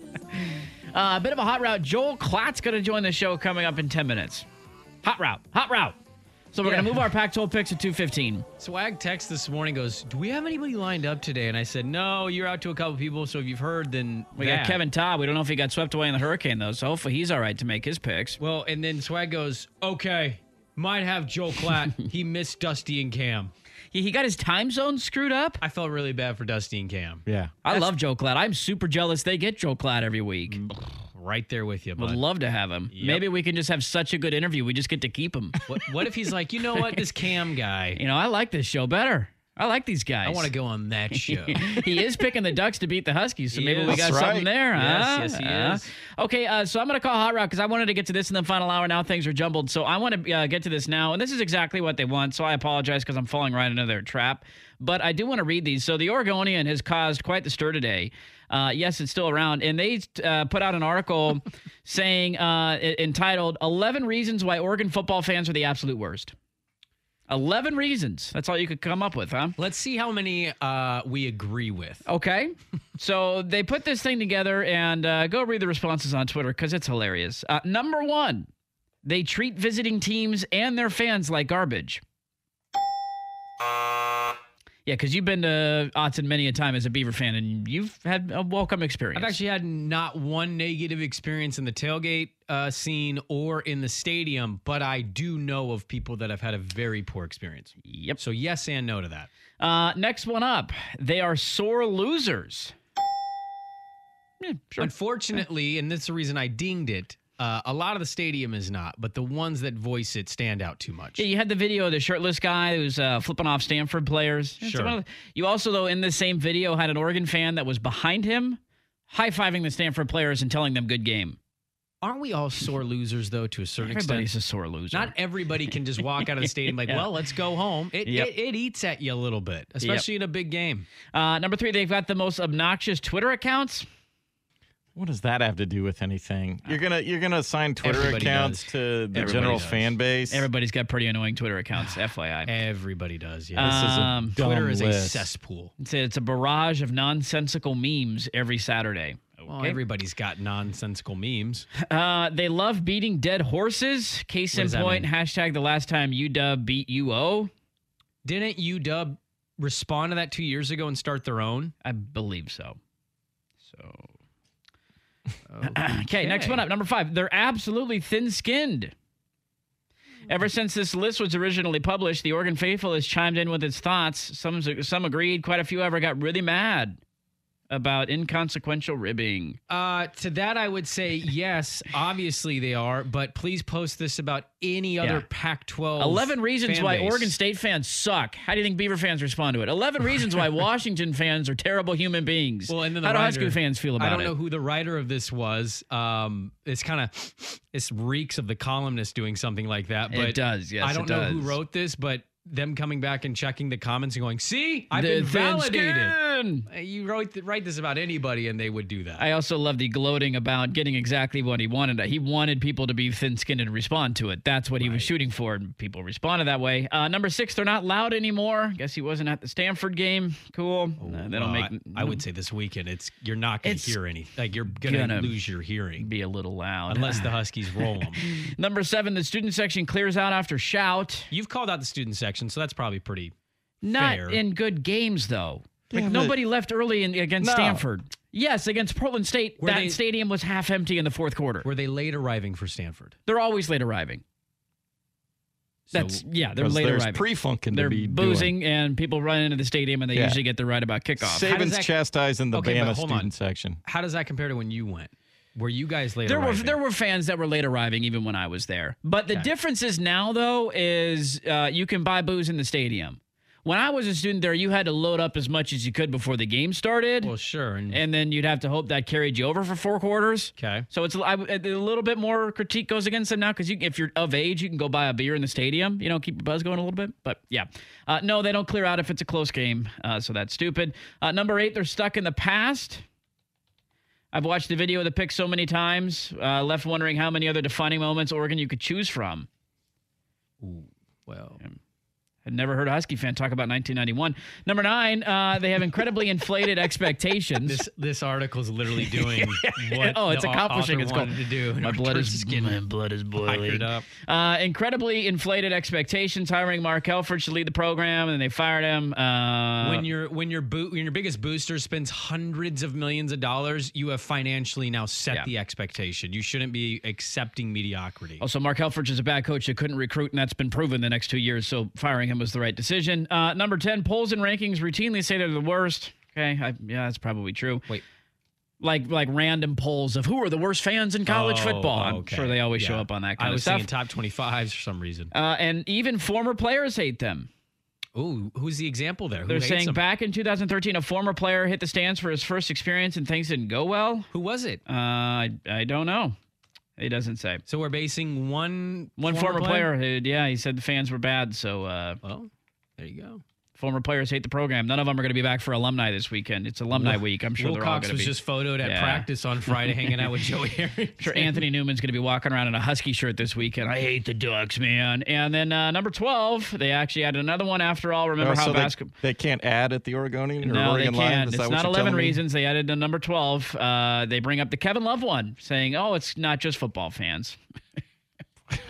[SPEAKER 3] uh, a bit of a hot route. Joel Klatt's going to join the show coming up in ten minutes. Hot route. Hot route. So we're yeah. going to move our Pac twelve picks at two fifteen.
[SPEAKER 7] Swag text this morning goes, do we have anybody lined up today? And I said, no, you're out to a couple people, so if you've heard, then
[SPEAKER 3] We
[SPEAKER 7] that.
[SPEAKER 3] got Kevin Todd. We don't know if he got swept away in the hurricane, though, so hopefully he's all right to make his picks.
[SPEAKER 7] Well, and then Swag goes, okay, might have Joel Klatt. He missed Dusty and Cam.
[SPEAKER 3] He, he got his time zone screwed up?
[SPEAKER 7] I felt really bad for Dusty and Cam.
[SPEAKER 10] Yeah.
[SPEAKER 3] I That's, love Joe Klatt. I'm super jealous they get Joe Klatt every week.
[SPEAKER 7] Right there with you, bud.
[SPEAKER 3] Would love to have him. Yep. Maybe we can just have such a good interview. We just get to keep him.
[SPEAKER 7] What, what if he's like, you know what, this Cam guy.
[SPEAKER 3] You know, I like this show better. I like these guys.
[SPEAKER 7] I want to go on that show.
[SPEAKER 3] He is picking the Ducks to beat the Huskies, so
[SPEAKER 7] he
[SPEAKER 3] maybe
[SPEAKER 7] is.
[SPEAKER 3] we got
[SPEAKER 10] That's
[SPEAKER 3] something
[SPEAKER 10] right.
[SPEAKER 3] there.
[SPEAKER 7] Yes,
[SPEAKER 3] huh?
[SPEAKER 7] yes, he
[SPEAKER 3] uh,
[SPEAKER 7] is.
[SPEAKER 3] Okay, uh, so I'm going to call Hot Route because I wanted to get to this in the final hour. Now things are jumbled, so I want to uh, get to this now. And this is exactly what they want, so I apologize because I'm falling right into their trap. But I do want to read these. So the Oregonian has caused quite the stir today. Uh, yes, it's still around. And they uh, put out an article saying, uh, entitled, eleven Reasons Why Oregon Football Fans Are the Absolute Worst. eleven reasons. That's all you could come up with, huh?
[SPEAKER 7] Let's see how many uh, we agree with.
[SPEAKER 3] Okay. So they put this thing together, and uh, go read the responses on Twitter because it's hilarious. Uh, number one, they treat visiting teams and their fans like garbage. Yeah, because you've been to Autzen many a time as a Beaver fan, and you've had a welcome experience.
[SPEAKER 7] I've actually had not one negative experience in the tailgate uh, scene or in the stadium, but I do know of people that have had a very poor experience.
[SPEAKER 3] Yep.
[SPEAKER 7] So yes and no to that.
[SPEAKER 3] Uh, next one up. They are sore losers. Yeah, sure.
[SPEAKER 7] Unfortunately, and this is the reason I dinged it, Uh, a lot of the stadium is not, but the ones that voice it stand out too much.
[SPEAKER 3] Yeah, you had the video of the shirtless guy who's uh, flipping off Stanford players.
[SPEAKER 7] Sure.
[SPEAKER 3] The, you also, though, in the same video, had an Oregon fan that was behind him, high-fiving the Stanford players and telling them good game.
[SPEAKER 7] Aren't we all sore losers, though, to a certain
[SPEAKER 3] Everybody's
[SPEAKER 7] extent?
[SPEAKER 3] a sore loser.
[SPEAKER 7] Not everybody can just walk out of the stadium like,
[SPEAKER 3] Yeah.
[SPEAKER 7] well, let's go home. It,
[SPEAKER 3] Yep.
[SPEAKER 7] it it eats at you a little bit, especially
[SPEAKER 3] Yep.
[SPEAKER 7] in a big game.
[SPEAKER 3] Uh, number three, they've got the most obnoxious Twitter accounts.
[SPEAKER 10] What does that have to do with anything? You're gonna you're gonna assign Twitter
[SPEAKER 7] Everybody
[SPEAKER 10] accounts
[SPEAKER 7] does.
[SPEAKER 10] to the
[SPEAKER 7] Everybody
[SPEAKER 10] general
[SPEAKER 7] does.
[SPEAKER 10] fan base.
[SPEAKER 3] Everybody's got pretty annoying Twitter accounts, F Y I.
[SPEAKER 7] Everybody does, yeah.
[SPEAKER 10] This is a
[SPEAKER 3] Um,
[SPEAKER 10] dumb
[SPEAKER 7] Twitter is
[SPEAKER 10] list.
[SPEAKER 7] a cesspool.
[SPEAKER 3] It's a, it's a barrage of nonsensical memes every Saturday.
[SPEAKER 7] Well, everybody's got nonsensical memes.
[SPEAKER 3] Uh, they love beating dead horses. Case
[SPEAKER 7] What
[SPEAKER 3] in
[SPEAKER 7] does that
[SPEAKER 3] point,
[SPEAKER 7] mean?
[SPEAKER 3] hashtag the last time U W beat U O.
[SPEAKER 7] Didn't U W respond to that two years ago and start their own?
[SPEAKER 3] I believe so. So... Okay, next one up. Number five. They're absolutely thin-skinned. Ever since this list was originally published, the Oregon Faithful has chimed in with its thoughts. Some some agreed. Quite a few ever got really mad about inconsequential ribbing.
[SPEAKER 7] Uh, to that, I would say yes. Obviously, they are. But please post this about any other
[SPEAKER 3] Yeah.
[SPEAKER 7] Pac twelve.
[SPEAKER 3] eleven reasons
[SPEAKER 7] fan
[SPEAKER 3] why
[SPEAKER 7] base.
[SPEAKER 3] Oregon State fans suck. How do you think Beaver fans respond to it? eleven reasons why Washington fans are terrible human beings.
[SPEAKER 7] Well, and then the
[SPEAKER 3] How do
[SPEAKER 7] writer-
[SPEAKER 3] Husker fans feel about
[SPEAKER 7] I don't
[SPEAKER 3] it?
[SPEAKER 7] know who the writer of this was. Um, it's kind of it reeks of the columnist doing something like that. But
[SPEAKER 3] It does, yes,
[SPEAKER 7] I don't
[SPEAKER 3] it
[SPEAKER 7] know who
[SPEAKER 3] does.
[SPEAKER 7] wrote this, but them coming back and checking the comments and going, "See, I've
[SPEAKER 3] The
[SPEAKER 7] been
[SPEAKER 3] thin
[SPEAKER 7] validated."
[SPEAKER 3] skin.
[SPEAKER 7] Uh, You wrote th- write this about anybody, and they would do that.
[SPEAKER 3] I also love the gloating about getting exactly what he wanted. He wanted people to be thin-skinned and respond to it. That's what he was shooting for, and people responded that way. Uh, number six, they're not loud anymore. Guess he wasn't at the Stanford game. Cool. Uh, they don't
[SPEAKER 7] Well,
[SPEAKER 3] make.
[SPEAKER 7] I, I would say this weekend, it's you're not going
[SPEAKER 3] It's
[SPEAKER 7] to hear any. Like you're going to
[SPEAKER 3] gonna
[SPEAKER 7] lose your hearing,
[SPEAKER 3] be a little loud
[SPEAKER 7] unless the Huskies roll them.
[SPEAKER 3] Number seven, the student section clears out after shout.
[SPEAKER 7] You've called out the student section, so that's probably pretty
[SPEAKER 3] Not
[SPEAKER 7] fair.
[SPEAKER 3] in good games, though. Like
[SPEAKER 10] Yeah, but-
[SPEAKER 3] nobody left early in, against
[SPEAKER 10] No.
[SPEAKER 3] Stanford. Yes, against Portland State,
[SPEAKER 7] Were
[SPEAKER 3] that
[SPEAKER 7] they-
[SPEAKER 3] stadium was half empty in the fourth quarter.
[SPEAKER 7] Were they late arriving for Stanford?
[SPEAKER 3] They're always late arriving.
[SPEAKER 7] So-
[SPEAKER 3] That's yeah, they're
[SPEAKER 10] 'Cause
[SPEAKER 3] late
[SPEAKER 10] there's
[SPEAKER 3] arriving.
[SPEAKER 10] pre-funking to
[SPEAKER 3] They're
[SPEAKER 10] be
[SPEAKER 3] boozing, and people run into the stadium, and they
[SPEAKER 10] Yeah.
[SPEAKER 3] usually get the right about kickoff.
[SPEAKER 7] How does
[SPEAKER 10] Saban's
[SPEAKER 7] that-
[SPEAKER 10] chastising the
[SPEAKER 7] Okay, but
[SPEAKER 10] Bama
[SPEAKER 7] hold on.
[SPEAKER 10] student section.
[SPEAKER 7] How does that compare to when you went? Were you guys late
[SPEAKER 3] There were
[SPEAKER 7] arriving?
[SPEAKER 3] there were fans that were late arriving even when I was there. But the
[SPEAKER 7] Okay.
[SPEAKER 3] difference is now though is uh, you can buy booze in the stadium. When I was a student there, you had to load up as much as you could before the game started.
[SPEAKER 7] Well, sure. And,
[SPEAKER 3] and then you'd have to hope that carried you over for four quarters.
[SPEAKER 7] okay.
[SPEAKER 3] So it's I, a little bit more critique goes against them now because if you're of age, you can go buy a beer in the stadium. You know, keep your buzz going a little bit. But yeah, uh, no, they don't clear out if it's a close game. Uh, so that's stupid. Uh, number eight, they're stuck in the past. I've watched the video of the pick so many times, uh, left wondering how many other defining moments Oregon you could choose from.
[SPEAKER 7] Ooh, well.
[SPEAKER 3] I'd never heard a Husky fan talk about nineteen ninety-one. Number nine, uh, they have incredibly inflated expectations.
[SPEAKER 7] This this article is literally doing what
[SPEAKER 3] oh, it's
[SPEAKER 7] the au-
[SPEAKER 3] accomplishing
[SPEAKER 7] author
[SPEAKER 3] its goal.
[SPEAKER 7] wanted to do.
[SPEAKER 3] My blood is my blood is boiling.
[SPEAKER 7] Up.
[SPEAKER 3] Uh, incredibly inflated expectations. Hiring Mark Helford should lead the program, and they fired him. Uh,
[SPEAKER 7] when your when your boot when your biggest booster spends hundreds of millions of dollars, you have financially now set
[SPEAKER 3] Yeah.
[SPEAKER 7] the expectation. You shouldn't be accepting mediocrity.
[SPEAKER 3] Also, Mark Helford is a bad coach that couldn't recruit, and that's been proven the next two years. So firing him was the right decision. Uh, number ten, polls and rankings routinely say they're the worst. Okay, I, yeah, that's probably true.
[SPEAKER 7] Wait.
[SPEAKER 3] Like like random polls of who are the worst fans in college
[SPEAKER 7] Oh,
[SPEAKER 3] football. I'm
[SPEAKER 7] okay.
[SPEAKER 3] sure they always show
[SPEAKER 7] Yeah.
[SPEAKER 3] up on that kind
[SPEAKER 7] I
[SPEAKER 3] of
[SPEAKER 7] was
[SPEAKER 3] stuff.
[SPEAKER 7] thinking top twenty-fives for some reason.
[SPEAKER 3] Uh, and even former players hate them.
[SPEAKER 7] Ooh, who's the example there? Who
[SPEAKER 3] They're
[SPEAKER 7] hates
[SPEAKER 3] saying
[SPEAKER 7] them?
[SPEAKER 3] back in two thousand thirteen, a former player hit the stands for his first experience and things didn't go well.
[SPEAKER 7] Who was it?
[SPEAKER 3] Uh, I, I don't know. He doesn't say.
[SPEAKER 7] So we're basing one
[SPEAKER 3] One former, player, who, yeah, he said the fans were bad. So, uh,
[SPEAKER 7] Well, there you go.
[SPEAKER 3] former players hate the program. None of them are going to be back for alumni this weekend. It's alumni week. I'm sure they're all
[SPEAKER 7] Wilcox
[SPEAKER 3] going to
[SPEAKER 7] was
[SPEAKER 3] be.
[SPEAKER 7] just photoed at
[SPEAKER 3] Yeah.
[SPEAKER 7] practice on Friday hanging out with Joey Harris.
[SPEAKER 3] I'm sure Anthony Newman's going to be walking around in a Husky shirt this weekend. I hate the Ducks, man. And then uh, number twelve, they actually added another one after all. Remember
[SPEAKER 10] Oh,
[SPEAKER 3] how
[SPEAKER 10] so they,
[SPEAKER 3] basketball.
[SPEAKER 10] they can't add at the Oregonian or
[SPEAKER 3] No,
[SPEAKER 10] Oregon
[SPEAKER 3] they
[SPEAKER 10] Live?
[SPEAKER 3] can't.
[SPEAKER 10] Is
[SPEAKER 3] It's
[SPEAKER 10] that what
[SPEAKER 3] not
[SPEAKER 10] you're
[SPEAKER 3] eleven
[SPEAKER 10] telling me?
[SPEAKER 3] reasons. They added a number twelve. Uh, they bring up the Kevin Love one, saying, oh, it's not just football fans.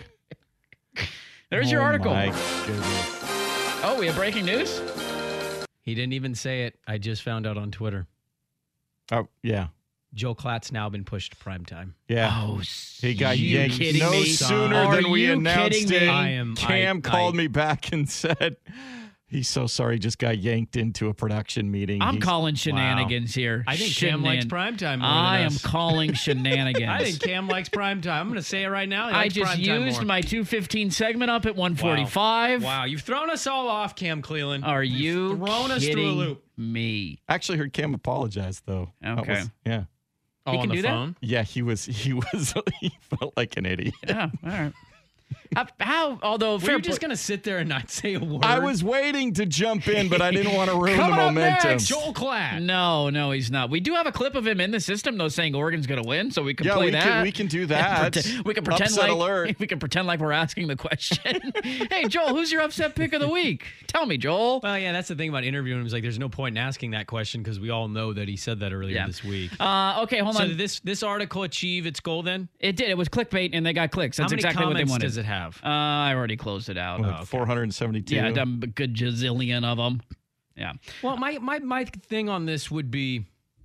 [SPEAKER 3] There's your
[SPEAKER 10] Oh,
[SPEAKER 3] article.
[SPEAKER 10] my goodness.
[SPEAKER 3] Oh, we have breaking news?
[SPEAKER 7] He didn't even say it. I just found out on Twitter.
[SPEAKER 10] Oh, yeah.
[SPEAKER 7] Joel Klatt's now been pushed to primetime.
[SPEAKER 10] Yeah.
[SPEAKER 3] Oh,
[SPEAKER 10] he got
[SPEAKER 3] you
[SPEAKER 10] yanked
[SPEAKER 3] kidding
[SPEAKER 10] no
[SPEAKER 3] me?
[SPEAKER 10] sooner
[SPEAKER 3] Are
[SPEAKER 10] than we
[SPEAKER 3] you
[SPEAKER 10] announced
[SPEAKER 3] kidding
[SPEAKER 10] it.
[SPEAKER 3] me?
[SPEAKER 7] I am-
[SPEAKER 10] Cam
[SPEAKER 7] I-
[SPEAKER 10] called
[SPEAKER 7] I-
[SPEAKER 10] me back and said he's so sorry he just got yanked into a production meeting.
[SPEAKER 3] I'm
[SPEAKER 10] He's-
[SPEAKER 3] calling shenanigans here.
[SPEAKER 7] I think Cam likes
[SPEAKER 3] Shenan-
[SPEAKER 7] primetime more
[SPEAKER 3] I
[SPEAKER 7] than
[SPEAKER 3] am
[SPEAKER 7] us.
[SPEAKER 3] calling shenanigans.
[SPEAKER 7] I think Cam likes primetime. I'm going to say it right now. He
[SPEAKER 3] I
[SPEAKER 7] likes
[SPEAKER 3] just
[SPEAKER 7] primetime
[SPEAKER 3] used
[SPEAKER 7] more.
[SPEAKER 3] my two fifteen segment up at one forty-five.
[SPEAKER 7] Wow. wow, you've thrown us all off, Cam Cleland.
[SPEAKER 3] Are
[SPEAKER 7] You've
[SPEAKER 3] you
[SPEAKER 7] thrown us through a
[SPEAKER 3] kidding
[SPEAKER 7] loop?
[SPEAKER 3] me?
[SPEAKER 10] I actually heard Cam apologize though. That
[SPEAKER 3] Okay.
[SPEAKER 10] was- yeah.
[SPEAKER 7] Oh,
[SPEAKER 3] He
[SPEAKER 7] on
[SPEAKER 3] can
[SPEAKER 7] the
[SPEAKER 3] do that?
[SPEAKER 7] phone?
[SPEAKER 10] Yeah, he was. He was. He felt like an idiot.
[SPEAKER 3] Yeah, all right. How, how although
[SPEAKER 7] Were
[SPEAKER 3] fair
[SPEAKER 7] you just
[SPEAKER 3] po-
[SPEAKER 7] going to sit there and not say a word?
[SPEAKER 10] I was waiting to jump in, but I didn't want to ruin the
[SPEAKER 7] Coming up
[SPEAKER 10] momentum.
[SPEAKER 7] next, Joel Klatt.
[SPEAKER 3] No, no, he's not. We do have a clip of him in the system, though, saying Oregon's going to win, so we can
[SPEAKER 10] Yeah,
[SPEAKER 3] play
[SPEAKER 10] we
[SPEAKER 3] that.
[SPEAKER 10] can- we can do that.
[SPEAKER 3] Prete- we can pretend
[SPEAKER 10] Upset
[SPEAKER 3] like
[SPEAKER 10] alert.
[SPEAKER 3] we can pretend like we're asking the question. Hey, Joel, who's your upset pick of the week? Tell me, Joel.
[SPEAKER 7] Well, yeah, that's the thing about interviewing him. Is like, there's no point in asking that question because we all know that he said that earlier
[SPEAKER 3] Yeah.
[SPEAKER 7] this week.
[SPEAKER 3] Uh, okay, hold
[SPEAKER 7] so
[SPEAKER 3] on.
[SPEAKER 7] did this this article achieve its goal then?
[SPEAKER 3] It did. It was clickbait, and they got clicks. That's
[SPEAKER 7] How many
[SPEAKER 3] exactly what they
[SPEAKER 7] comments
[SPEAKER 3] wanted.
[SPEAKER 7] does it have?
[SPEAKER 3] Uh, I already closed it out.
[SPEAKER 10] Like four hundred seventy-two.
[SPEAKER 3] Yeah, I done a good gazillion of them. Yeah.
[SPEAKER 7] Well, my, my my thing on this would be,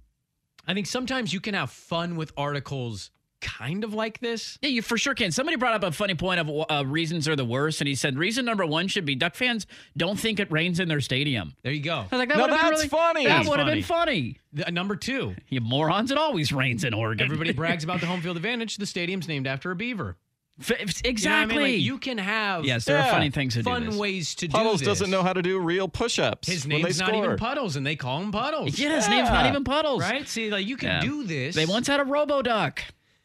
[SPEAKER 7] I think sometimes you can have fun with articles kind of like this.
[SPEAKER 3] Yeah, you for sure can. Somebody brought up a funny point of uh, reasons are the worst, and he said reason number one should be Duck fans don't think it rains in their stadium.
[SPEAKER 7] There you go.
[SPEAKER 3] I was like, that
[SPEAKER 10] No,
[SPEAKER 3] would have been
[SPEAKER 10] that's
[SPEAKER 3] really
[SPEAKER 10] funny.
[SPEAKER 3] That
[SPEAKER 10] That's
[SPEAKER 3] would have
[SPEAKER 7] funny.
[SPEAKER 3] been funny.
[SPEAKER 7] The, uh, number two,
[SPEAKER 3] You morons! It always rains in Oregon.
[SPEAKER 7] everybody brags about the home field advantage. The stadium's named after a beaver.
[SPEAKER 3] F- exactly.
[SPEAKER 7] You know what I mean? Like, you can have
[SPEAKER 3] yes, there
[SPEAKER 10] Yeah.
[SPEAKER 3] are funny things to do.
[SPEAKER 7] fun
[SPEAKER 3] this.
[SPEAKER 7] ways to
[SPEAKER 10] Puddles
[SPEAKER 7] do this.
[SPEAKER 10] doesn't know how to do real push-ups.
[SPEAKER 7] His
[SPEAKER 10] when
[SPEAKER 7] name's
[SPEAKER 10] they
[SPEAKER 7] not
[SPEAKER 10] score.
[SPEAKER 7] even Puddles, and they call him Puddles.
[SPEAKER 3] Yeah, his name's not
[SPEAKER 10] Yeah.
[SPEAKER 3] even Puddles.
[SPEAKER 7] Right? See, like you can
[SPEAKER 3] Yeah.
[SPEAKER 7] do this.
[SPEAKER 3] They once had a RoboDuck.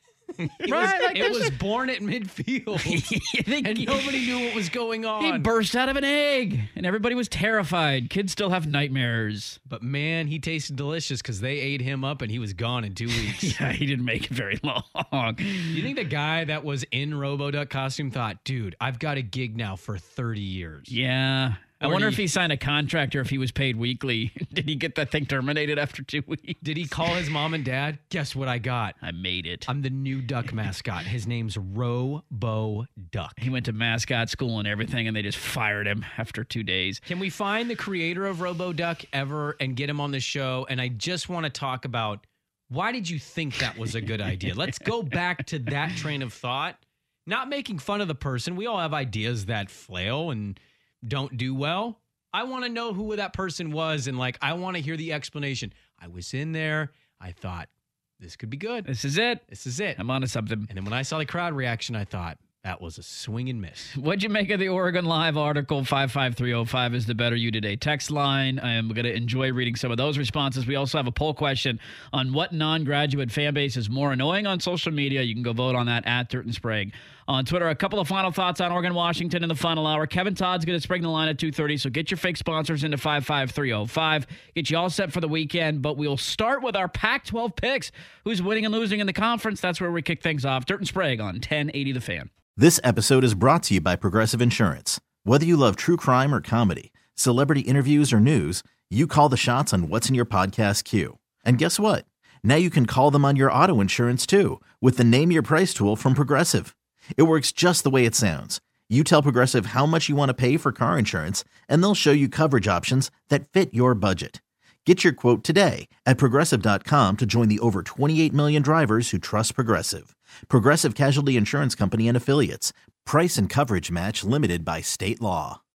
[SPEAKER 7] It
[SPEAKER 3] right?
[SPEAKER 7] was,
[SPEAKER 3] Like,
[SPEAKER 7] it
[SPEAKER 3] there's
[SPEAKER 7] was
[SPEAKER 3] a-
[SPEAKER 7] born at midfield,
[SPEAKER 3] You think
[SPEAKER 7] and
[SPEAKER 3] he-
[SPEAKER 7] nobody knew what was going
[SPEAKER 3] He
[SPEAKER 7] on.
[SPEAKER 3] burst out of an egg, and everybody was terrified. Kids still have nightmares.
[SPEAKER 7] But man, he tasted delicious because they ate him up, and he was gone in two weeks.
[SPEAKER 3] Yeah, he didn't make it very long.
[SPEAKER 7] You think the guy that was in RoboDuck costume thought, dude, I've got a gig now for thirty years?
[SPEAKER 3] Yeah. I
[SPEAKER 7] Or
[SPEAKER 3] wonder
[SPEAKER 7] do
[SPEAKER 3] if
[SPEAKER 7] you-
[SPEAKER 3] he signed a contract or if he was paid weekly. Did he get that thing terminated after two weeks?
[SPEAKER 7] Did he call his mom and dad? Guess what I got?
[SPEAKER 3] I made it.
[SPEAKER 7] I'm the new duck mascot. His name's Robo Duck.
[SPEAKER 3] He went to mascot school and everything, and they just fired him after two days.
[SPEAKER 7] Can we find the creator of Robo Duck ever and get him on the show? And I just want to talk about, why did you think that was a good idea? Let's go back to that train of thought. Not making fun of the person. We all have ideas that flail and don't do well. I want to know who that person was, and like I want to hear the explanation. I was in there. I thought this could be good.
[SPEAKER 3] This is it.
[SPEAKER 7] This is it.
[SPEAKER 3] I'm onto something.
[SPEAKER 7] And then when I saw the crowd reaction, I thought that was a swing and miss.
[SPEAKER 3] What'd you make of the Oregon Live article? five five three oh five is the Better You Today text line. I am going to enjoy reading some of those responses. We also have a poll question on what non-graduate fan base is more annoying on social media. You can go vote on that at Dirt and Sprague. On Twitter, a couple of final thoughts on Oregon, Washington in the final hour. Kevin Todd's going to spring the line at two thirty, so get your fake sponsors into five five three oh five. Get you all set for the weekend, but we'll start with our Pac twelve picks. Who's winning and losing in the conference? That's where we kick things off. Dirt and Sprague on ten eighty The Fan.
[SPEAKER 15] This episode is brought to you by Progressive Insurance. Whether you love true crime or comedy, celebrity interviews or news, you call the shots on what's in your podcast queue. And guess what? Now you can call them on your auto insurance too with the Name Your Price tool from Progressive. It works just the way it sounds. You tell Progressive how much you want to pay for car insurance, and they'll show you coverage options that fit your budget. Get your quote today at Progressive dot com to join the over twenty-eight million drivers who trust Progressive. Progressive Casualty Insurance Company and Affiliates. Price and coverage match limited by state law.